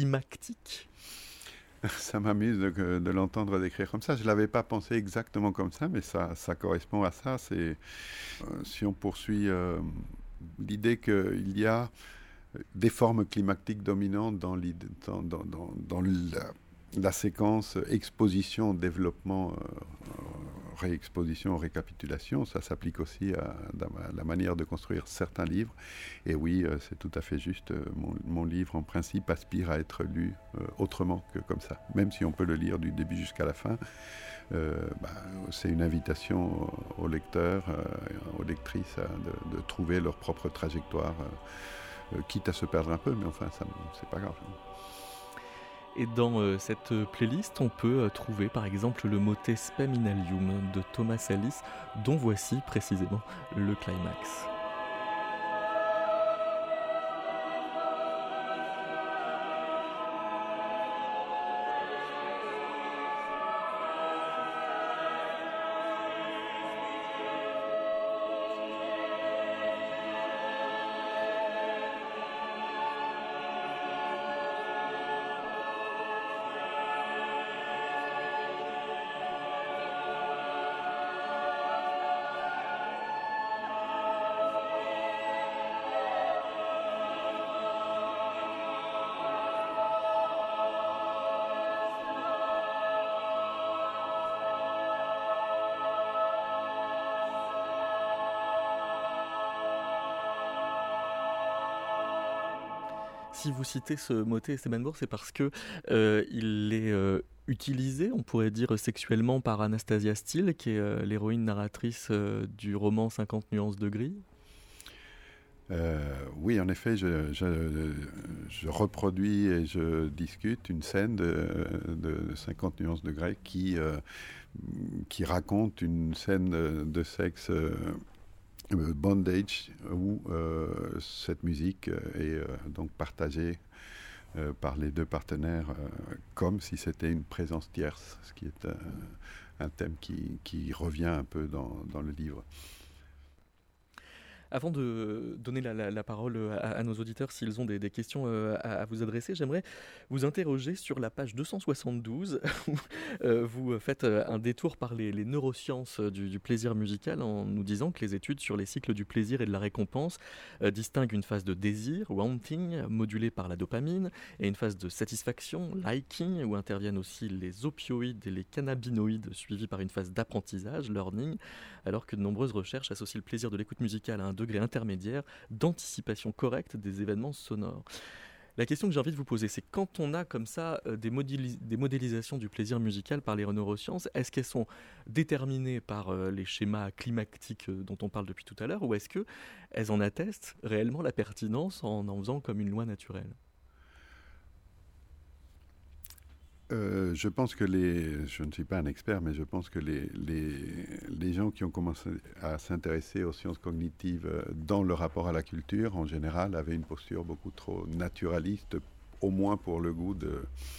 S5: Ça m'amuse de, de l'entendre décrire comme ça. Je ne l'avais pas pensé exactement comme ça, mais ça, ça correspond à ça. C'est, euh, si on poursuit euh, l'idée qu'il y a des formes climactiques dominantes dans, dans, dans, dans, dans la, la séquence exposition, développement, euh, réexposition, récapitulation, ça s'applique aussi à, à la manière de construire certains livres. Et oui, euh, c'est tout à fait juste. Mon, mon livre, en principe, aspire à être lu euh, autrement que comme ça. Même si on peut le lire du début jusqu'à la fin, euh, bah, c'est une invitation aux lecteurs, euh, aux lectrices à, de, de trouver leur propre trajectoire, euh, euh, quitte à se perdre un peu, mais enfin, ça, c'est pas grave.
S4: Et dans euh, cette playlist, on peut euh, trouver par exemple le motet Spaminalium de Thomas Alice, dont voici précisément le climax. si vous citez ce motet Esteban Bour, c'est parce que euh, il est euh, utilisé, on pourrait dire sexuellement, par Anastasia Steele, qui est euh, l'héroïne narratrice euh, du roman cinquante nuances de gris.
S5: Euh, oui, en effet, je, je, je reproduis et je discute une scène de, de cinquante nuances de gris qui, euh, qui raconte une scène de, de sexe euh, bondage où euh, cette musique est euh, donc partagée euh, par les deux partenaires euh, comme si c'était une présence tierce, ce qui est euh, un thème qui, qui revient un peu dans, dans le livre.
S4: Avant de donner la, la, la parole à, à nos auditeurs s'ils ont des, des questions euh, à, à vous adresser, j'aimerais vous interroger sur la page deux cent soixante-douze où euh, vous faites un détour par les, les neurosciences du, du plaisir musical en nous disant que les études sur les cycles du plaisir et de la récompense euh, distinguent une phase de désir, wanting, modulée par la dopamine, et une phase de satisfaction, liking, où interviennent aussi les opioïdes et les cannabinoïdes, suivis par une phase d'apprentissage, learning, alors que de nombreuses recherches associent le plaisir de l'écoute musicale à un degré intermédiaire d'anticipation correcte des événements sonores. La question que j'ai envie de vous poser, c'est quand on a comme ça euh, des, modélis- des modélisations du plaisir musical par les neurosciences, est-ce qu'elles sont déterminées par euh, les schémas climactiques euh, dont on parle depuis tout à l'heure, ou est-ce qu'elles en attestent réellement la pertinence en en faisant comme une loi naturelle ?
S5: Euh, je pense que les, je ne suis pas un expert, mais je pense que les, les, les gens qui ont commencé à s'intéresser aux sciences cognitives euh, dans le rapport à la culture, en général, avaient une posture beaucoup trop naturaliste, au moins pour le goût de,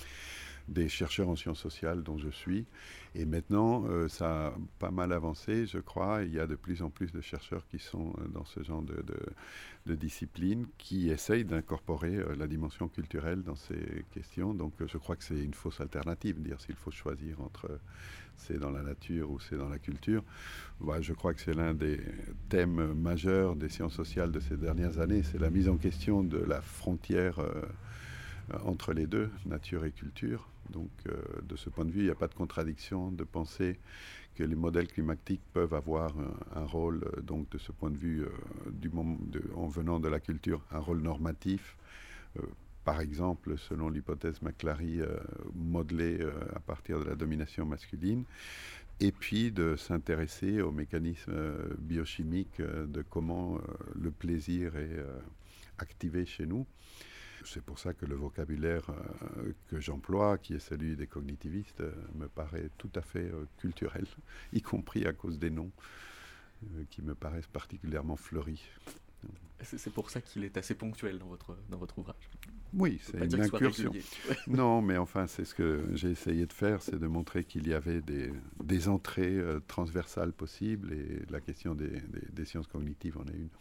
S5: des chercheurs en sciences sociales dont je suis. Et maintenant, euh, ça a pas mal avancé, je crois. Il y a de plus en plus de chercheurs qui sont dans ce genre de, de, de discipline, qui essayent d'incorporer euh, la dimension culturelle dans ces questions. Donc euh, je crois que c'est une fausse alternative, dire s'il faut choisir entre euh, c'est dans la nature ou c'est dans la culture. Ouais, je crois que c'est l'un des thèmes majeurs des sciences sociales de ces dernières années. C'est la mise en question de la frontière euh, entre les deux, nature et culture. Donc, euh, de ce point de vue, il n'y a pas de contradiction de penser que les modèles climatiques peuvent avoir un, un rôle, euh, donc de ce point de vue, euh, du moment de, en venant de la culture, un rôle normatif. Euh, par exemple, selon l'hypothèse McClary, euh, modelée euh, à partir de la domination masculine, et puis de s'intéresser aux mécanismes euh, biochimiques euh, de comment euh, le plaisir est euh, activé chez nous. C'est pour ça que le vocabulaire euh, que j'emploie, qui est celui des cognitivistes, euh, me paraît tout à fait euh, culturel, y compris à cause des noms, euh, qui me paraissent particulièrement fleuris.
S4: C'est, c'est pour ça qu'il est assez ponctuel dans votre, dans votre ouvrage.
S5: Oui, c'est une incursion. Non, mais enfin, c'est ce que j'ai essayé de faire, c'est de montrer qu'il y avait des, des entrées euh, transversales possibles, et la question des, des, des sciences cognitives en est une.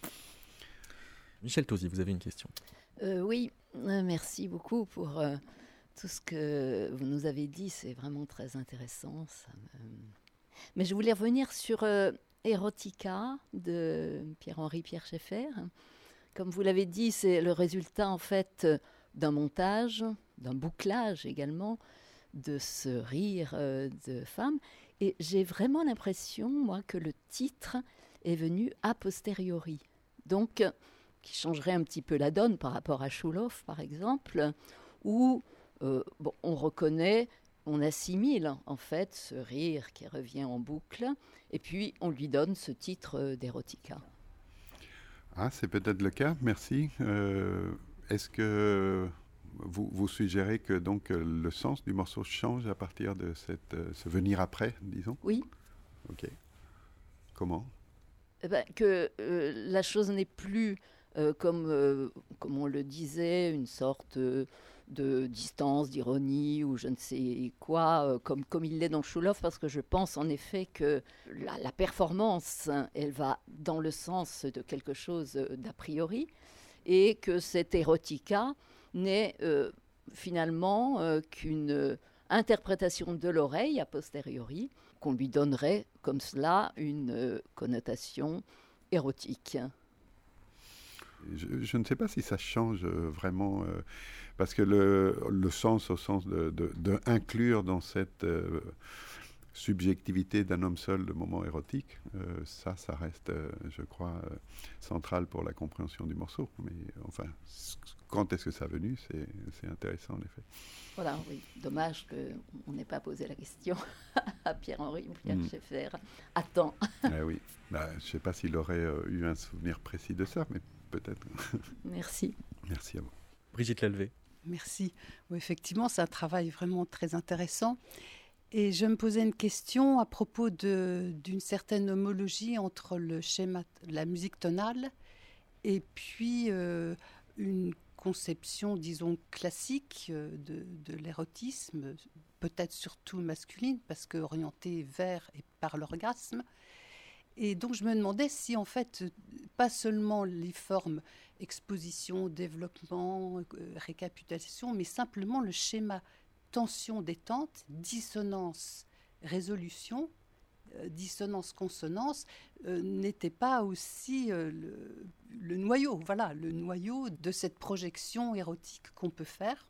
S4: Michel Tauzy, vous avez une question.
S8: Euh, oui, euh, merci beaucoup pour euh, tout ce que vous nous avez dit. C'est vraiment très intéressant. Ça me... Mais je voulais revenir sur euh, Erotica de Pierre-Henri Pierre Schaeffer. Comme vous l'avez dit, c'est le résultat en fait d'un montage, d'un bouclage également, de ce rire euh, de femme. Et j'ai vraiment l'impression, moi, que le titre est venu a posteriori. Donc, qui changerait un petit peu la donne par rapport à Schulhoff, par exemple, où euh, bon, on reconnaît, on assimile en fait ce rire qui revient en boucle, et puis on lui donne ce titre d'Erotica.
S5: Ah, c'est peut-être le cas, merci. Euh, est-ce que vous, vous suggérez que donc, le sens du morceau change à partir de cette, euh, ce venir après, disons ?
S8: Oui.
S5: Ok. Comment ?
S8: Eh ben, que euh, la chose n'est plus... Euh, comme, euh, comme on le disait, une sorte euh, de distance, d'ironie ou je ne sais quoi, euh, comme, comme il l'est dans Schulhoff, parce que je pense en effet que la, la performance, hein, elle va dans le sens de quelque chose d'a priori, et que cette Erotica n'est euh, finalement euh, qu'une interprétation de l'oreille a posteriori, qu'on lui donnerait comme cela une euh, connotation érotique.
S5: Je, je ne sais pas si ça change euh, vraiment, euh, parce que le, le sens au sens de, de, de inclure dans cette, euh, subjectivité d'un homme seul de moments érotiques, euh, ça, ça reste, euh, je crois, euh, central pour la compréhension du morceau. Mais enfin, quand est-ce que ça a venu, c'est, c'est intéressant en effet.
S8: Voilà, oui. Dommage qu'on n'ait pas posé la question à Pierre-Henri ou Pierre
S5: Mm.
S8: Schaeffer. Attends.
S5: Eh oui, bah, je ne sais pas s'il aurait euh, eu un souvenir précis de ça, mais peut-être.
S8: Merci.
S5: Merci à vous.
S4: Brigitte Lalvé.
S9: Merci. Oui, effectivement, c'est un travail vraiment très intéressant. Et je me posais une question à propos de, d'une certaine homologie entre le schéma, la musique tonale et puis euh, une conception, disons, classique euh, de, de l'érotisme, peut-être surtout masculine, parce qu'orientée vers et par l'orgasme. Et donc je me demandais si, en fait, pas seulement les formes exposition, développement, euh, récapitulation, mais simplement le schéma tension, détente, dissonance, résolution, euh, dissonance, consonance, euh, n'était pas aussi euh, le, le noyau, voilà, le noyau de cette projection érotique qu'on peut faire.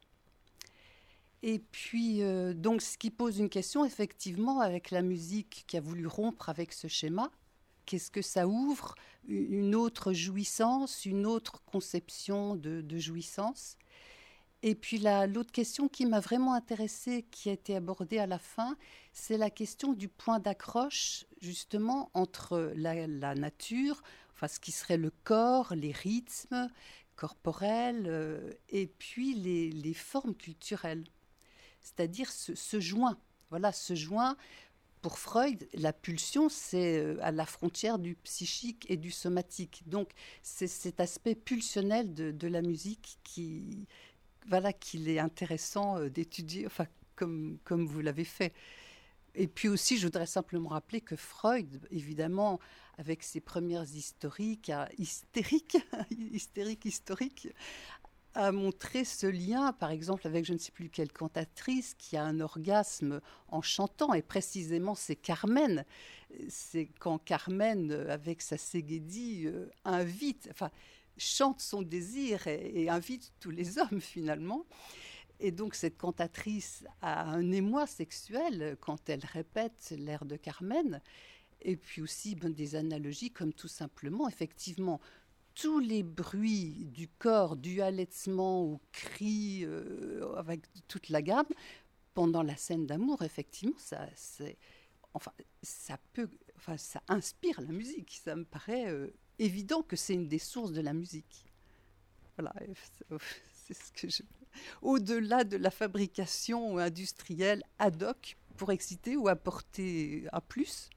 S9: Et puis, euh, donc, ce qui pose une question, effectivement, avec la musique qui a voulu rompre avec ce schéma, qu'est-ce que ça ouvre? Une autre jouissance, une autre conception de, de jouissance. Et puis la, l'autre question qui m'a vraiment intéressée, qui a été abordée à la fin, c'est la question du point d'accroche, justement, entre la, la nature, enfin ce qui serait le corps, les rythmes corporels, euh, et puis les, les formes culturelles. C'est-à-dire ce, ce joint. Voilà, ce joint. Pour Freud, la pulsion, c'est à la frontière du psychique et du somatique. Donc, c'est cet aspect pulsionnel de, de la musique qui, voilà, qu'il est intéressant d'étudier, enfin, comme, comme vous l'avez fait. Et puis aussi, je voudrais simplement rappeler que Freud, évidemment, avec ses premières historiques, hystériques, hystériques, historiques, a montré ce lien, par exemple, avec je ne sais plus quelle cantatrice qui a un orgasme en chantant, et précisément c'est Carmen. C'est quand Carmen, avec sa ségédie, euh, invite, enfin, chante son désir et, et invite tous les hommes finalement. Et donc cette cantatrice a un émoi sexuel quand elle répète l'air de Carmen. Et puis aussi ben, des analogies comme tout simplement, effectivement, tous les bruits du corps, du halètement au cri, euh, avec toute la gamme, pendant la scène d'amour, effectivement, ça, c'est, enfin, ça peut, enfin, ça inspire la musique. Ça me paraît euh, évident que c'est une des sources de la musique. Voilà, c'est ce que je... Au-delà de la fabrication industrielle ad hoc pour exciter ou apporter un plus.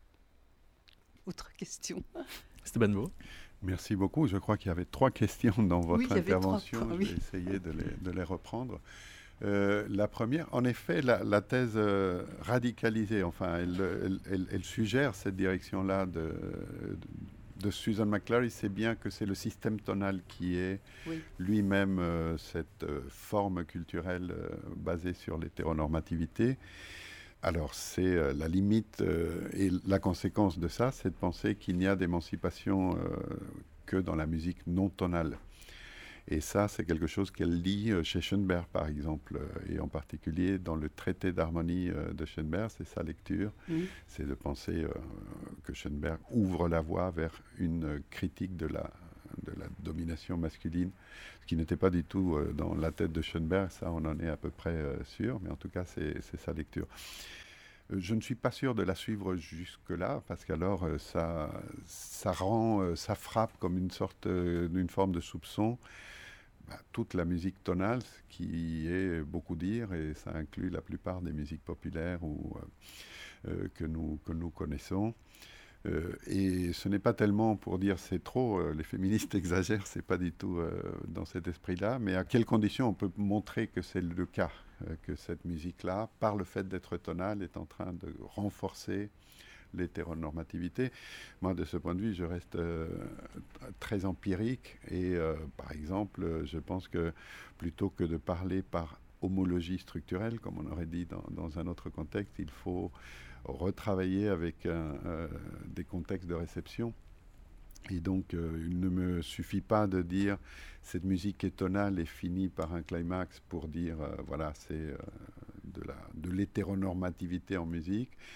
S9: Autre question.
S4: Stéphane Beau.
S5: Merci beaucoup. Je crois qu'il y avait trois questions dans votre
S9: oui,
S5: intervention.
S9: Trois,
S5: je
S9: oui.
S5: vais essayer de les, de les reprendre. Euh, la première, en effet, la, la thèse euh, radicalisée, enfin, elle, elle, elle, elle suggère cette direction-là de, de, de Susan McClary, c'est bien que c'est le système tonal qui est
S9: oui.
S5: lui-même euh, cette euh, forme culturelle euh, basée sur l'hétéronormativité. Alors, c'est euh, la limite euh, et la conséquence de ça, c'est de penser qu'il n'y a d'émancipation euh, que dans la musique non tonale. Et ça, c'est quelque chose qu'elle lit euh, chez Schoenberg, par exemple, euh, et en particulier dans le traité d'harmonie euh, de Schoenberg, c'est sa lecture, mmh. c'est de penser euh, que Schoenberg ouvre la voie vers une critique de la, de la domination masculine, ce qui n'était pas du tout euh, dans la tête de Schoenberg, ça on en est à peu près euh, sûr, mais en tout cas c'est, c'est sa lecture. Euh, je ne suis pas sûr de la suivre jusque-là, parce qu'alors euh, ça, ça rend, euh, ça frappe comme une sorte euh, d'une forme de soupçon bah, toute la musique tonale, ce qui est beaucoup dire, et ça inclut la plupart des musiques populaires ou, euh, euh, que, nous, que nous connaissons. Euh, et ce n'est pas tellement pour dire c'est trop, euh, les féministes exagèrent, c'est pas du tout euh, dans cet esprit-là, mais à quelles conditions on peut montrer que c'est le cas, euh, que cette musique-là, par le fait d'être tonale, est en train de renforcer l'hétéronormativité. Moi, de ce point de vue, je reste euh, très empirique et, euh, par exemple, je pense que plutôt que de parler par homologie structurelle, comme on aurait dit dans, dans un autre contexte, il faut retravailler avec un, euh, des contextes de réception. Et donc, euh, il ne me suffit pas de dire cette musique est tonale et finit par un climax pour dire, euh, voilà, c'est euh, de, la, de l'hétéronormativité en musique.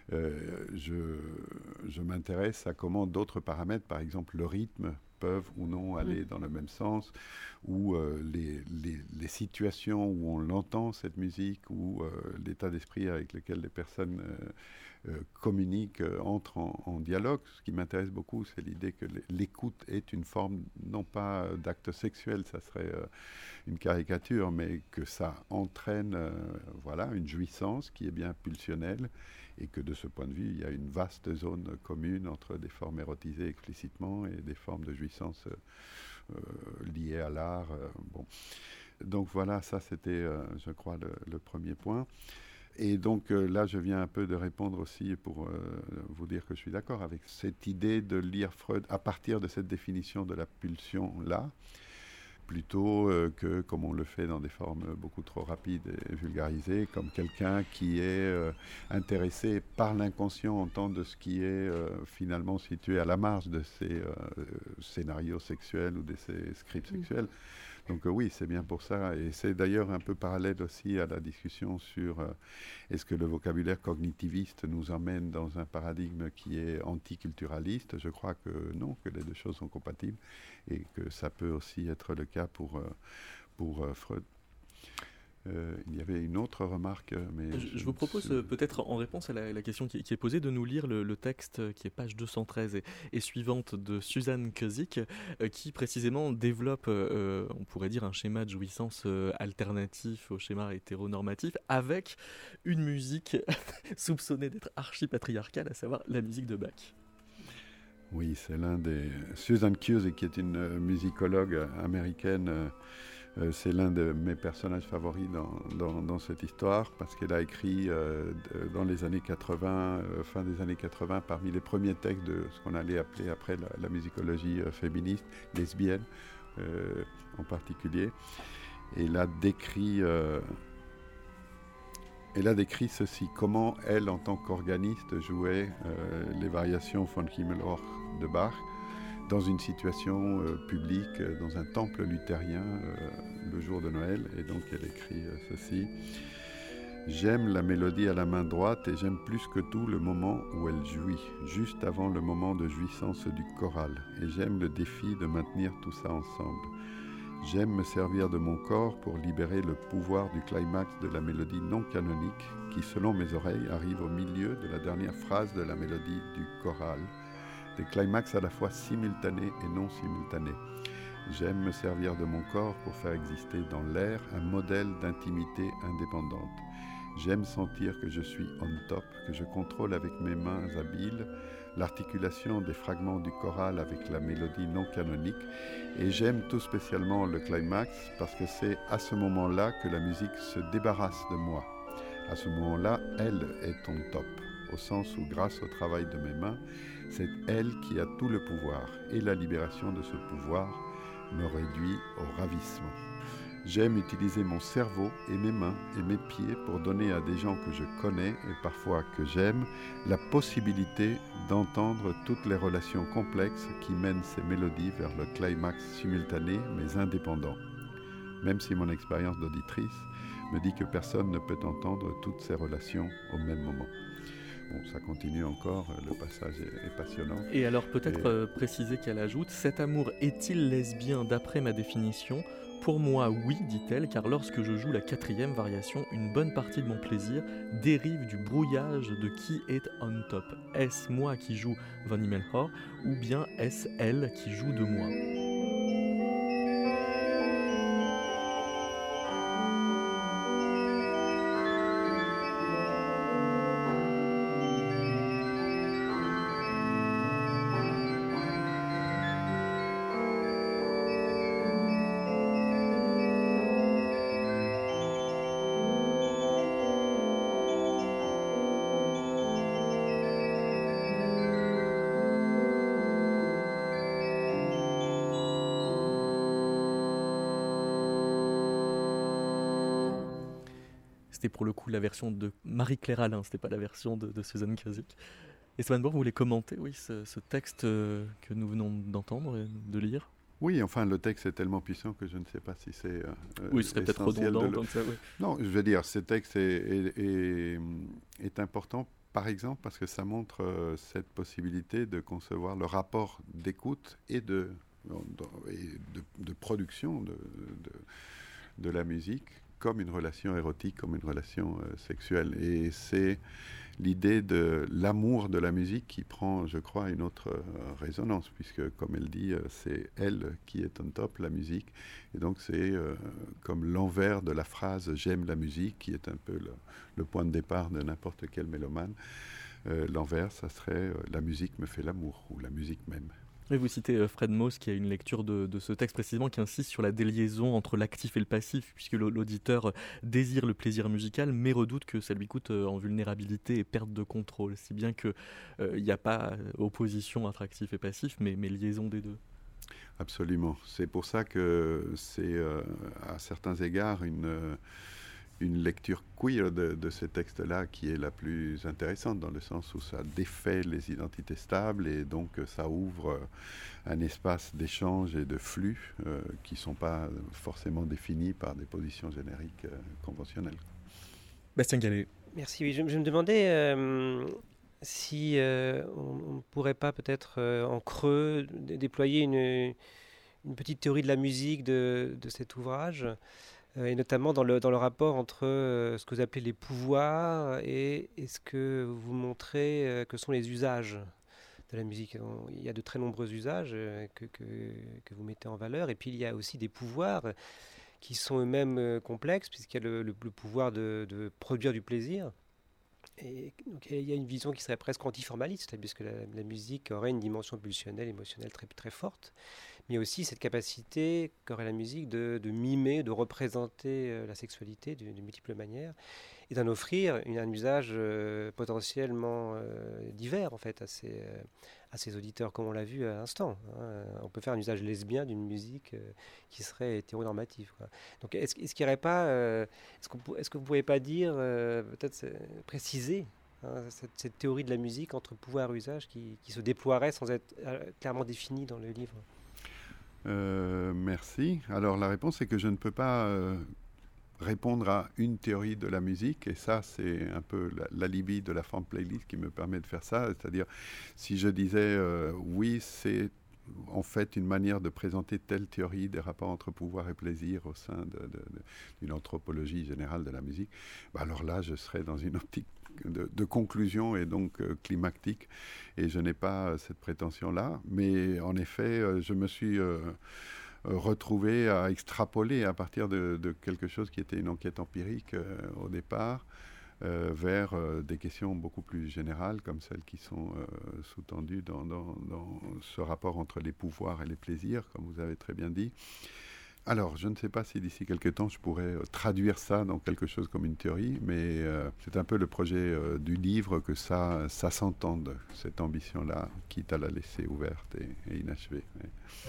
S5: Euh, je, je m'intéresse à comment d'autres paramètres, par exemple le rythme, peuvent ou non aller mmh. dans le même sens, ou euh, les, les, les situations où on l'entend, cette musique, ou euh, l'état d'esprit avec lequel les personnes euh, euh, communiquent, euh, entrent en, en dialogue. Ce qui m'intéresse beaucoup, c'est l'idée que l'écoute est une forme, non pas d'acte sexuel, ça serait euh, une caricature, mais que ça entraîne euh, voilà, une jouissance qui est bien pulsionnelle, et que de ce point de vue, il y a une vaste zone commune entre des formes érotisées explicitement et des formes de jouissance euh, liées à l'art. Euh, bon. Donc voilà, ça c'était, euh, je crois, le, le premier point. Et donc euh, là, je viens un peu de répondre aussi pour euh, vous dire que je suis d'accord avec cette idée de lire Freud à partir de cette définition de la pulsion-là, plutôt euh, que comme on le fait dans des formes beaucoup trop rapides et vulgarisées, comme quelqu'un qui est euh, intéressé par l'inconscient en tant de ce qui est euh, finalement situé à la marge de ces euh, scénarios sexuels ou de ces scripts mmh. sexuels. Donc euh, oui, c'est bien pour ça. Et c'est d'ailleurs un peu parallèle aussi à la discussion sur euh, est-ce que le vocabulaire cognitiviste nous emmène dans un paradigme qui est anticulturaliste. Je crois que non, que les deux choses sont compatibles et que ça peut aussi être le cas pour, euh, pour euh, Freud. Euh, il y avait une autre remarque, mais...
S4: Je, je, je vous propose euh, peut-être en réponse à la, la question qui, qui est posée de nous lire le, le texte qui est page deux cent treize et, et suivante de Suzanne Kozik, euh, qui précisément développe, euh, on pourrait dire, un schéma de jouissance euh, alternatif au schéma hétéronormatif avec une musique soupçonnée d'être archi-patriarcale, à savoir la musique de Bach.
S5: Oui, c'est l'un des... Suzanne Kozik, qui est une euh, musicologue américaine, euh, Euh, c'est l'un de mes personnages favoris dans, dans, dans cette histoire, parce qu'elle a écrit euh, de, dans les années quatre-vingts, euh, fin des années quatre-vingts, parmi les premiers textes de ce qu'on allait appeler après la, la musicologie euh, féministe, lesbienne euh, en particulier. Et elle a décrit, euh, elle a décrit ceci, comment elle, en tant qu'organiste, jouait euh, les variations von Himmelhoch de Bach, dans une situation euh, publique, euh, dans un temple luthérien, euh, le jour de Noël. Et donc elle écrit euh, ceci. « J'aime la mélodie à la main droite et j'aime plus que tout le moment où elle jouit, juste avant le moment de jouissance du choral. Et j'aime le défi de maintenir tout ça ensemble. J'aime me servir de mon corps pour libérer le pouvoir du climax de la mélodie non canonique qui, selon mes oreilles, arrive au milieu de la dernière phrase de la mélodie du choral. Des climax à la fois simultanés et non simultanés. J'aime me servir de mon corps pour faire exister dans l'air un modèle d'intimité indépendante. J'aime sentir que je suis on top, que je contrôle avec mes mains habiles l'articulation des fragments du choral avec la mélodie non canonique. Et j'aime tout spécialement le climax parce que c'est à ce moment-là que la musique se débarrasse de moi. À ce moment-là, elle est on top, au sens où, grâce au travail de mes mains, c'est elle qui a tout le pouvoir, et la libération de ce pouvoir me réduit au ravissement. J'aime utiliser mon cerveau et mes mains et mes pieds pour donner à des gens que je connais et parfois que j'aime la possibilité d'entendre toutes les relations complexes qui mènent ces mélodies vers le climax simultané mais indépendant. Même si mon expérience d'auditrice me dit que personne ne peut entendre toutes ces relations au même moment. Bon, ça continue encore, le passage est, est passionnant.
S4: Et alors peut-être Et... euh, préciser qu'elle ajoute « Cet amour est-il lesbien d'après ma définition ? Pour moi, oui, dit-elle, car lorsque je joue la quatrième variation, une bonne partie de mon plaisir dérive du brouillage de qui est on top. Est-ce moi qui joue von Himmelhoch ou bien est-ce elle qui joue de moi ?» C'était pour le coup la version de Marie-Claire Alain, c'était pas la version de, de Suzanne Kozik. Et Svanborg, vous voulez commenter oui, ce, ce texte que nous venons d'entendre et de lire ?
S5: Oui, enfin, le texte est tellement puissant que je ne sais pas si c'est euh,
S4: oui, ce serait peut-être redondant.
S5: Le...
S4: Donc ça, oui.
S5: Non, je veux dire, ce texte est, est, est, est important par exemple, parce que ça montre euh, cette possibilité de concevoir le rapport d'écoute et de, et de, de production de, de, de la musique comme une relation érotique, comme une relation euh, sexuelle. Et c'est l'idée de l'amour de la musique qui prend, je crois, une autre euh, résonance, puisque, comme elle dit, euh, c'est elle qui est on top, la musique. Et donc, c'est euh, comme l'envers de la phrase « j'aime la musique », qui est un peu le, le point de départ de n'importe quel mélomane. Euh, l'envers, ça serait euh, « la musique me fait l'amour » ou « la musique m'aime ».
S4: Et vous citez euh, Fred Mauss, qui a une lecture de, de ce texte précisément, qui insiste sur la déliaison entre l'actif et le passif, puisque l'auditeur désire le plaisir musical, mais redoute que ça lui coûte euh, en vulnérabilité et perte de contrôle, si bien qu'il n'y euh, a pas opposition entre actif et passif, mais, mais liaison des deux.
S5: Absolument. C'est pour ça que c'est euh, à certains égards une... Euh, une lecture queer de, de ces textes-là qui est la plus intéressante, dans le sens où ça défait les identités stables et donc ça ouvre un espace d'échange et de flux euh, qui ne sont pas forcément définis par des positions génériques euh, conventionnelles.
S4: Bastien Gallet.
S10: Merci. Oui, je, je me demandais euh, si euh, on ne pourrait pas peut-être euh, en creux d- déployer une, une petite théorie de la musique de, de cet ouvrage, et notamment dans le, dans le rapport entre euh, ce que vous appelez les pouvoirs et, et ce que vous montrez euh, que sont les usages de la musique. Il y a de très nombreux usages euh, que, que, que vous mettez en valeur, et puis il y a aussi des pouvoirs qui sont eux-mêmes euh, complexes, puisqu'il y a le, le, le pouvoir de, de produire du plaisir. Et donc, il y a une vision qui serait presque antiformaliste, puisque la, la musique aurait une dimension pulsionnelle, émotionnelle très, très forte. Mais il y a aussi cette capacité qu'aurait la musique de, de mimer, de représenter euh, la sexualité de, de multiples manières, et d'en offrir une, un usage euh, potentiellement euh, divers en fait à ces, euh, à ces auditeurs, comme on l'a vu à l'instant. Hein. On peut faire un usage lesbien d'une musique euh, qui serait hétéronormative, quoi. Donc est-ce, est-ce qu'il n'y aurait pas, euh, est-ce, qu'on, est-ce que vous ne pouvez pas dire, euh, peut-être euh, préciser hein, cette, cette théorie de la musique entre pouvoir et usage qui, qui se déploierait sans être euh, clairement définie dans le livre?
S5: Euh, merci. Alors la réponse est que je ne peux pas euh, répondre à une théorie de la musique, et ça c'est un peu l'alibi de la forme playlist qui me permet de faire ça. C'est-à-dire, si je disais euh, oui, c'est en fait une manière de présenter telle théorie des rapports entre pouvoir et plaisir au sein de, de, de, d'une anthropologie générale de la musique, bah alors là je serais dans une optique de, de conclusion et donc euh, climactique, et je n'ai pas euh, cette prétention-là. Mais en effet, euh, je me suis euh, retrouvé à extrapoler à partir de, de quelque chose qui était une enquête empirique euh, au départ, euh, vers euh, des questions beaucoup plus générales, comme celles qui sont euh, sous-tendues dans, dans, dans ce rapport entre les pouvoirs et les plaisirs, comme vous avez très bien dit. Alors, je ne sais pas si d'ici quelques temps, je pourrais euh, traduire ça dans quelque chose comme une théorie, mais euh, c'est un peu le projet euh, du livre, que ça, ça s'entende, cette ambition-là, quitte à la laisser ouverte et, et inachevée. Ouais.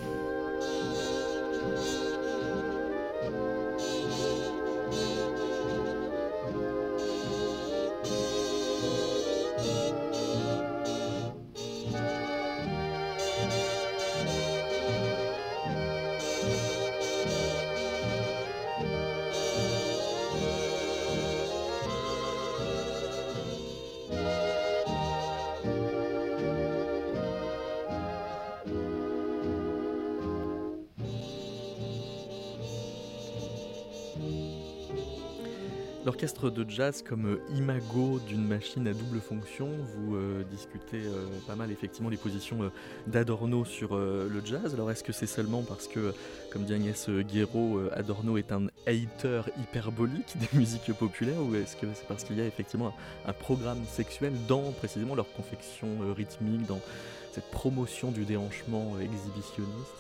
S4: L'orchestre de jazz comme imago d'une machine à double fonction, vous euh, discutez euh, pas mal effectivement les positions euh, d'Adorno sur euh, le jazz. Alors est-ce que c'est seulement parce que, comme dit Agnès Guéraud, euh, Adorno est un hater hyperbolique des musiques populaires, ou est-ce que c'est parce qu'il y a effectivement un, un programme sexuel dans précisément leur confection euh, rythmique, dans cette promotion du déhanchement euh, exhibitionniste?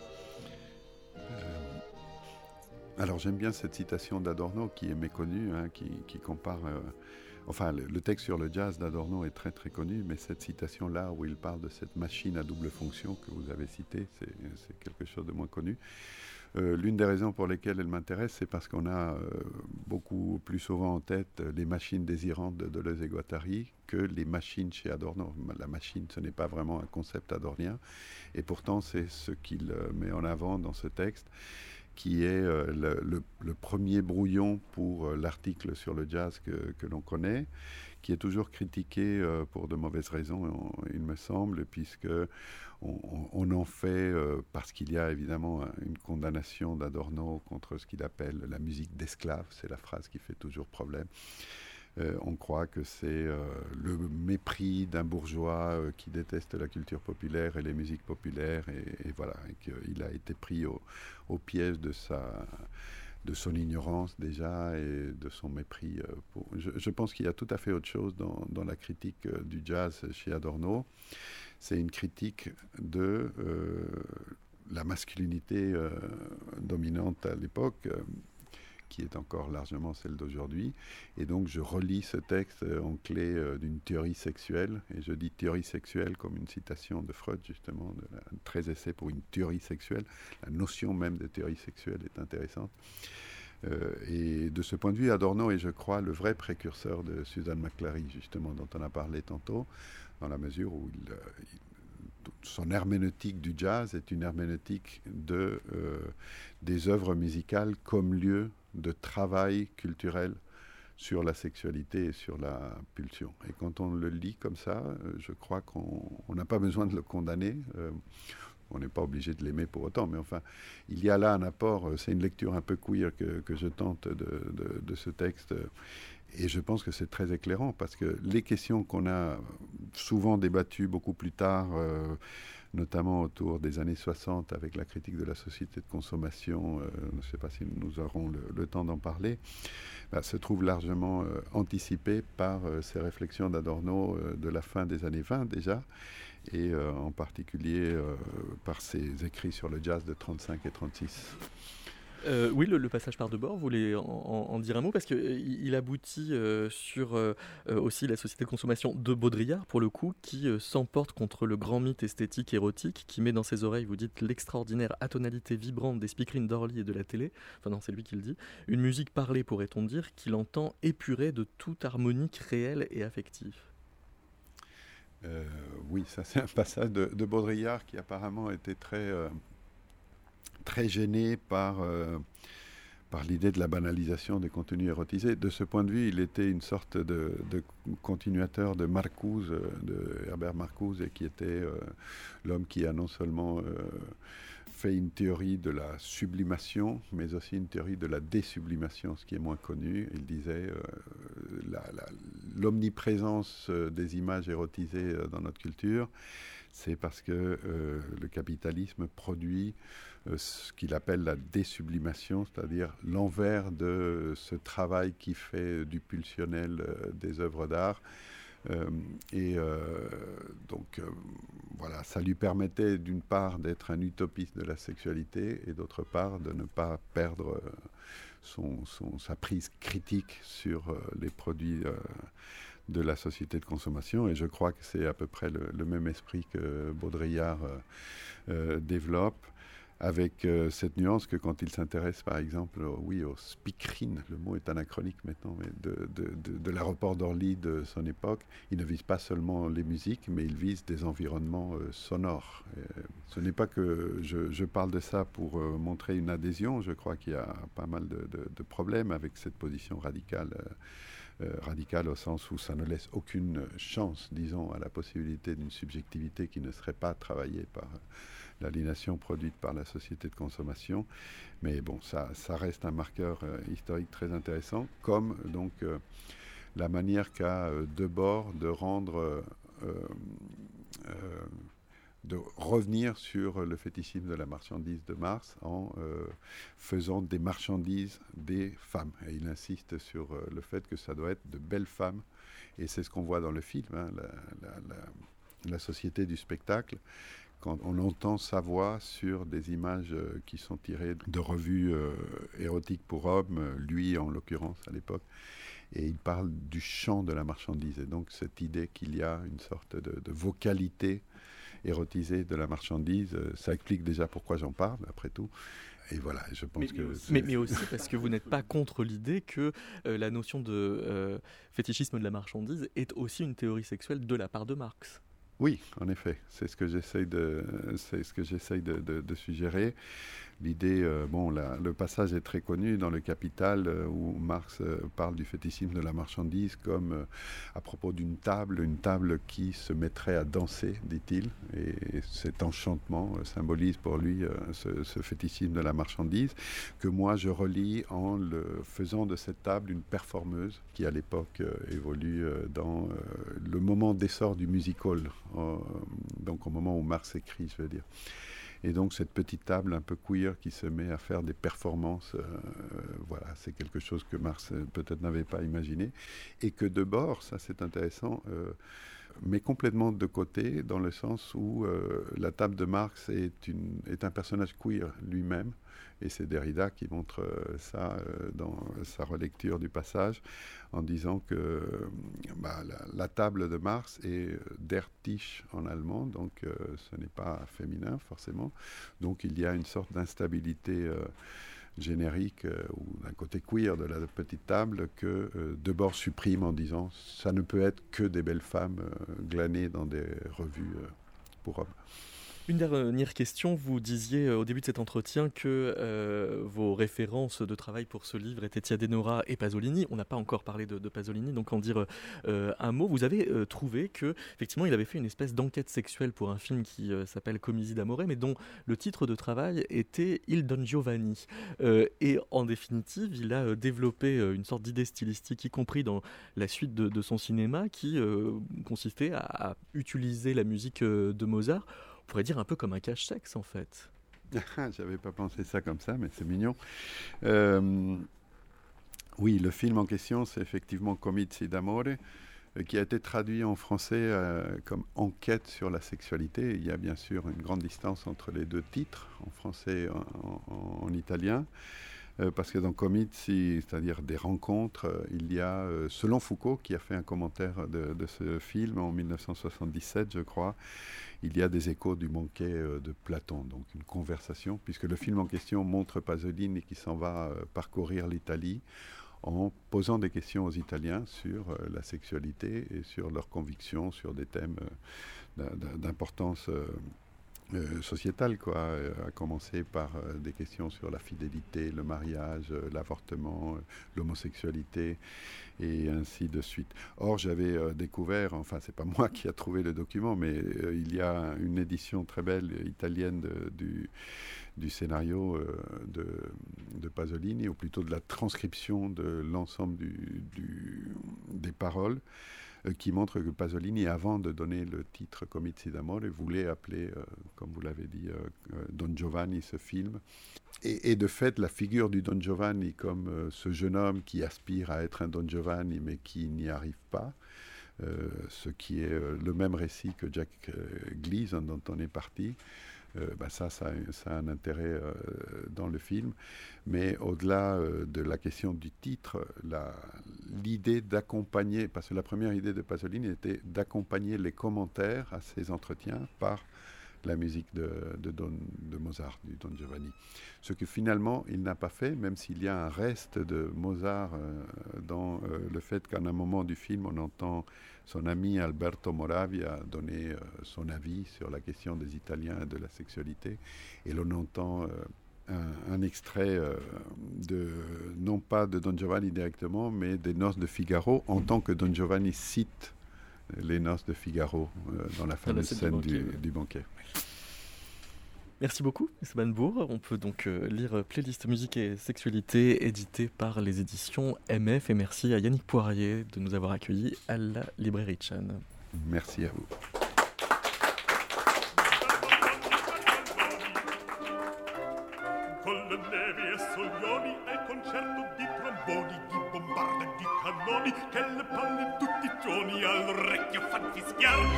S5: Alors j'aime bien cette citation d'Adorno qui est méconnue, hein, qui, qui compare... Euh, enfin, le, le texte sur le jazz d'Adorno est très très connu, mais cette citation-là où il parle de cette machine à double fonction que vous avez citée, c'est, c'est quelque chose de moins connu. Euh, l'une des raisons pour lesquelles elle m'intéresse, c'est parce qu'on a euh, beaucoup plus souvent en tête les machines désirantes de Deleuze et Guattari que les machines chez Adorno. La machine, ce n'est pas vraiment un concept adornien, et pourtant c'est ce qu'il met en avant dans ce texte. qui est euh, le, le, le premier brouillon pour euh, l'article sur le jazz que, que l'on connaît, qui est toujours critiqué euh, pour de mauvaises raisons, on, il me semble, puisque on, on, on en fait, euh, parce qu'il y a évidemment une condamnation d'Adorno contre ce qu'il appelle la musique d'esclaves, c'est la phrase qui fait toujours problème. Euh, on croit que c'est euh, le mépris d'un bourgeois euh, qui déteste la culture populaire et les musiques populaires, et, et voilà, et qu'il a été pris au, au piège de sa... de son ignorance déjà et de son mépris. Euh, pour... je, je pense qu'il y a tout à fait autre chose dans, dans la critique euh, du jazz chez Adorno. C'est une critique de euh, la masculinité euh, dominante à l'époque, euh, qui est encore largement celle d'aujourd'hui. Et donc je relis ce texte en clé euh, d'une théorie sexuelle, et je dis théorie sexuelle comme une citation de Freud, justement, de la, très essai pour une théorie sexuelle. La notion même de théorie sexuelle est intéressante. Euh, et de ce point de vue, Adorno est, je crois, le vrai précurseur de Susan McClary, justement, dont on a parlé tantôt, dans la mesure où il, euh, il son herméneutique du jazz est une herméneutique de, euh, des œuvres musicales comme lieu de travail culturel sur la sexualité et sur la pulsion. Et quand on le lit comme ça, euh, je crois qu'on n'a pas besoin de le condamner. Euh, on n'est pas obligé de l'aimer pour autant, mais enfin, il y a là un apport. C'est une lecture un peu queer que, que je tente de, de, de ce texte. Et je pense que c'est très éclairant, parce que les questions qu'on a souvent débattues beaucoup plus tard, euh, notamment autour des années soixante, avec la critique de la société de consommation, euh, je ne sais pas si nous aurons le, le temps d'en parler, bah, se trouvent largement euh, anticipées par euh, ces réflexions d'Adorno euh, de la fin des années vingt déjà, et euh, en particulier euh, par ses écrits sur le jazz de trente-cinq et trente-six.
S4: Euh, oui, le, le passage par Debord, vous voulez en, en, en dire un mot, parce qu'il euh, il aboutit euh, sur euh, aussi la société de consommation de Baudrillard, pour le coup, qui euh, s'emporte contre le grand mythe esthétique érotique, qui met dans ses oreilles, vous dites, l'extraordinaire atonalité vibrante des speakerines d'Orly et de la télé, enfin non, c'est lui qui le dit, une musique parlée, pourrait-on dire, qu'il entend épurée de toute harmonique réelle et affective.
S5: Euh, oui, ça c'est un passage de, de Baudrillard qui apparemment était très... Euh très gêné par, euh, par l'idée de la banalisation des contenus érotisés. De ce point de vue, il était une sorte de, de continuateur de Marcuse, de Herbert Marcuse, et qui était euh, l'homme qui a non seulement euh, fait une théorie de la sublimation, mais aussi une théorie de la désublimation, ce qui est moins connu. Il disait euh, la, la, l'omniprésence des images érotisées dans notre culture, c'est parce que euh, le capitalisme produit euh, ce qu'il appelle la désublimation, c'est-à-dire l'envers de ce travail qui fait du pulsionnel euh, des œuvres d'art. Euh, et euh, donc, euh, voilà, ça lui permettait d'une part d'être un utopiste de la sexualité et d'autre part de ne pas perdre euh, son, son, sa prise critique sur euh, les produits euh, de la société de consommation. Et je crois que c'est à peu près le, le même esprit que Baudrillard euh, euh, développe, avec euh, cette nuance que quand il s'intéresse par exemple euh, oui, aux speakerines, le mot est anachronique maintenant, mais de, de, de, de l'aéroport d'Orly de son époque, il ne vise pas seulement les musiques, mais il vise des environnements euh, sonores. Et ce n'est pas que je, je parle de ça pour euh, montrer une adhésion, je crois qu'il y a pas mal de, de, de problèmes avec cette position radicale, euh, euh, radicale au sens où ça ne laisse aucune chance, disons, à la possibilité d'une subjectivité qui ne serait pas travaillée par l'aliénation produite par la société de consommation. Mais bon, ça, ça reste un marqueur euh, historique très intéressant, comme donc euh, la manière qu'a euh, Debord de rendre, euh, euh, de revenir sur le fétichisme de la marchandise de Marx en euh, faisant des marchandises des femmes. Et il insiste sur euh, le fait que ça doit être de belles femmes, et c'est ce qu'on voit dans le film, hein, la, la, la, la société du spectacle, quand on entend sa voix sur des images euh, qui sont tirées de revues euh, érotiques pour hommes, euh, lui en l'occurrence à l'époque, et il parle du chant de la marchandise. Et donc cette idée qu'il y a une sorte de, de vocalité érotisée de la marchandise, euh, ça explique déjà pourquoi j'en parle, après tout. Et voilà, je pense
S4: mais,
S5: que...
S4: Mais, mais aussi parce que vous n'êtes pas contre l'idée que euh, la notion de euh, fétichisme de la marchandise est aussi une théorie sexuelle de la part de Marx.
S5: Oui, en effet, c'est ce que j'essaye de, c'est ce que j'essaye de, de, de suggérer. L'idée, euh, bon, la, le passage est très connu dans le Capital euh, où Marx euh, parle du fétichisme de la marchandise comme euh, à propos d'une table, une table qui se mettrait à danser, dit-il, et cet enchantement euh, symbolise pour lui euh, ce, ce fétichisme de la marchandise que moi je relis en le faisant de cette table une performeuse qui à l'époque euh, évolue euh, dans euh, le moment d'essor du music hall, euh, donc au moment où Marx écrit, je veux dire. Et donc cette petite table un peu queer qui se met à faire des performances, euh, euh, voilà, c'est quelque chose que Marx euh, peut-être n'avait pas imaginé. Et que Debord, ça c'est intéressant, euh, met complètement de côté dans le sens où euh, la table de Marx est, une, est un personnage queer lui-même. Et c'est Derrida qui montre euh, ça euh, dans sa relecture du passage en disant que euh, bah, la, la table de Marx est euh, der Tisch en allemand, donc euh, ce n'est pas féminin forcément. Donc il y a une sorte d'instabilité euh, générique euh, ou d'un côté queer de la petite table que euh, Debord supprime en disant ça ne peut être que des belles femmes euh, glanées dans des revues euh, pour hommes.
S4: Une dernière question, vous disiez euh, au début de cet entretien que euh, vos références de travail pour ce livre étaient Tiadenora et Pasolini. On n'a pas encore parlé de, de Pasolini, donc en dire euh, un mot. Vous avez euh, trouvé que effectivement, il avait fait une espèce d'enquête sexuelle pour un film qui euh, s'appelle Commisi d'amore, mais dont le titre de travail était Il Don Giovanni. Euh, et en définitive, il a euh, développé euh, une sorte d'idée stylistique, y compris dans la suite de, de son cinéma, qui euh, consistait à, à utiliser la musique euh, de Mozart. On pourrait dire un peu comme un cache-sexe, en fait.
S5: J'avais pas pensé ça comme ça, mais c'est mignon. Euh, oui, le film en question, c'est effectivement Comizi d'amore, euh, qui a été traduit en français euh, comme Enquête sur la sexualité. Il y a bien sûr une grande distance entre les deux titres, en français et en, en, en italien. Euh, parce que dans Comizi, c'est-à-dire des rencontres, euh, il y a, euh, selon Foucault, qui a fait un commentaire de, de ce film en mille neuf cent soixante-dix-sept, je crois, il y a des échos du banquet euh, de Platon, donc une conversation, puisque le film en question montre Pasolini qui s'en va euh, parcourir l'Italie en posant des questions aux Italiens sur euh, la sexualité et sur leurs convictions, sur des thèmes euh, d'importance euh, Euh, sociétale, quoi, euh, à commencer par euh, des questions sur la fidélité, le mariage, euh, l'avortement, euh, l'homosexualité, et ainsi de suite. Or, j'avais euh, découvert, enfin, c'est pas moi qui a trouvé le document, mais euh, il y a une édition très belle italienne de, du, du scénario euh, de, de Pasolini, ou plutôt de la transcription de l'ensemble du, du, des paroles, qui montre que Pasolini, avant de donner le titre Comizi d'amore, voulait appeler, euh, comme vous l'avez dit, euh, Don Giovanni, ce film. Et, et de fait, la figure du Don Giovanni comme euh, ce jeune homme qui aspire à être un Don Giovanni, mais qui n'y arrive pas, euh, ce qui est euh, le même récit que Jack euh, Gleason, dont on est parti. Euh, bah ça, ça, ça a un intérêt euh, dans le film. Mais au-delà euh, de la question du titre, la, l'idée d'accompagner, parce que la première idée de Pasolini était d'accompagner les commentaires à ces entretiens par la musique de, de, Don, de Mozart, du Don Giovanni. Ce que finalement, il n'a pas fait, même s'il y a un reste de Mozart euh, dans euh, le fait qu'à un moment du film, on entend son ami Alberto Moravia donner euh, son avis sur la question des Italiens et de la sexualité. Et l'on entend euh, un, un extrait, euh, de, non pas de Don Giovanni directement, mais des Noces de Figaro, en tant que Don Giovanni cite les Noces de Figaro euh, dans la fameuse dans scène du, du banquet.
S4: Merci beaucoup, Esteban Bourg. On peut donc euh, lire Playlist musique et sexualité, édité par les éditions M F. Et merci à Yannick Poirier de nous avoir accueillis à la librairie Chan.
S5: Merci à vous.
S11: Con le nevi e soglioni al concerto di tromboni, di bombarde e di cannoni che le palle tutti i giorni all'orecchio fan fischiare.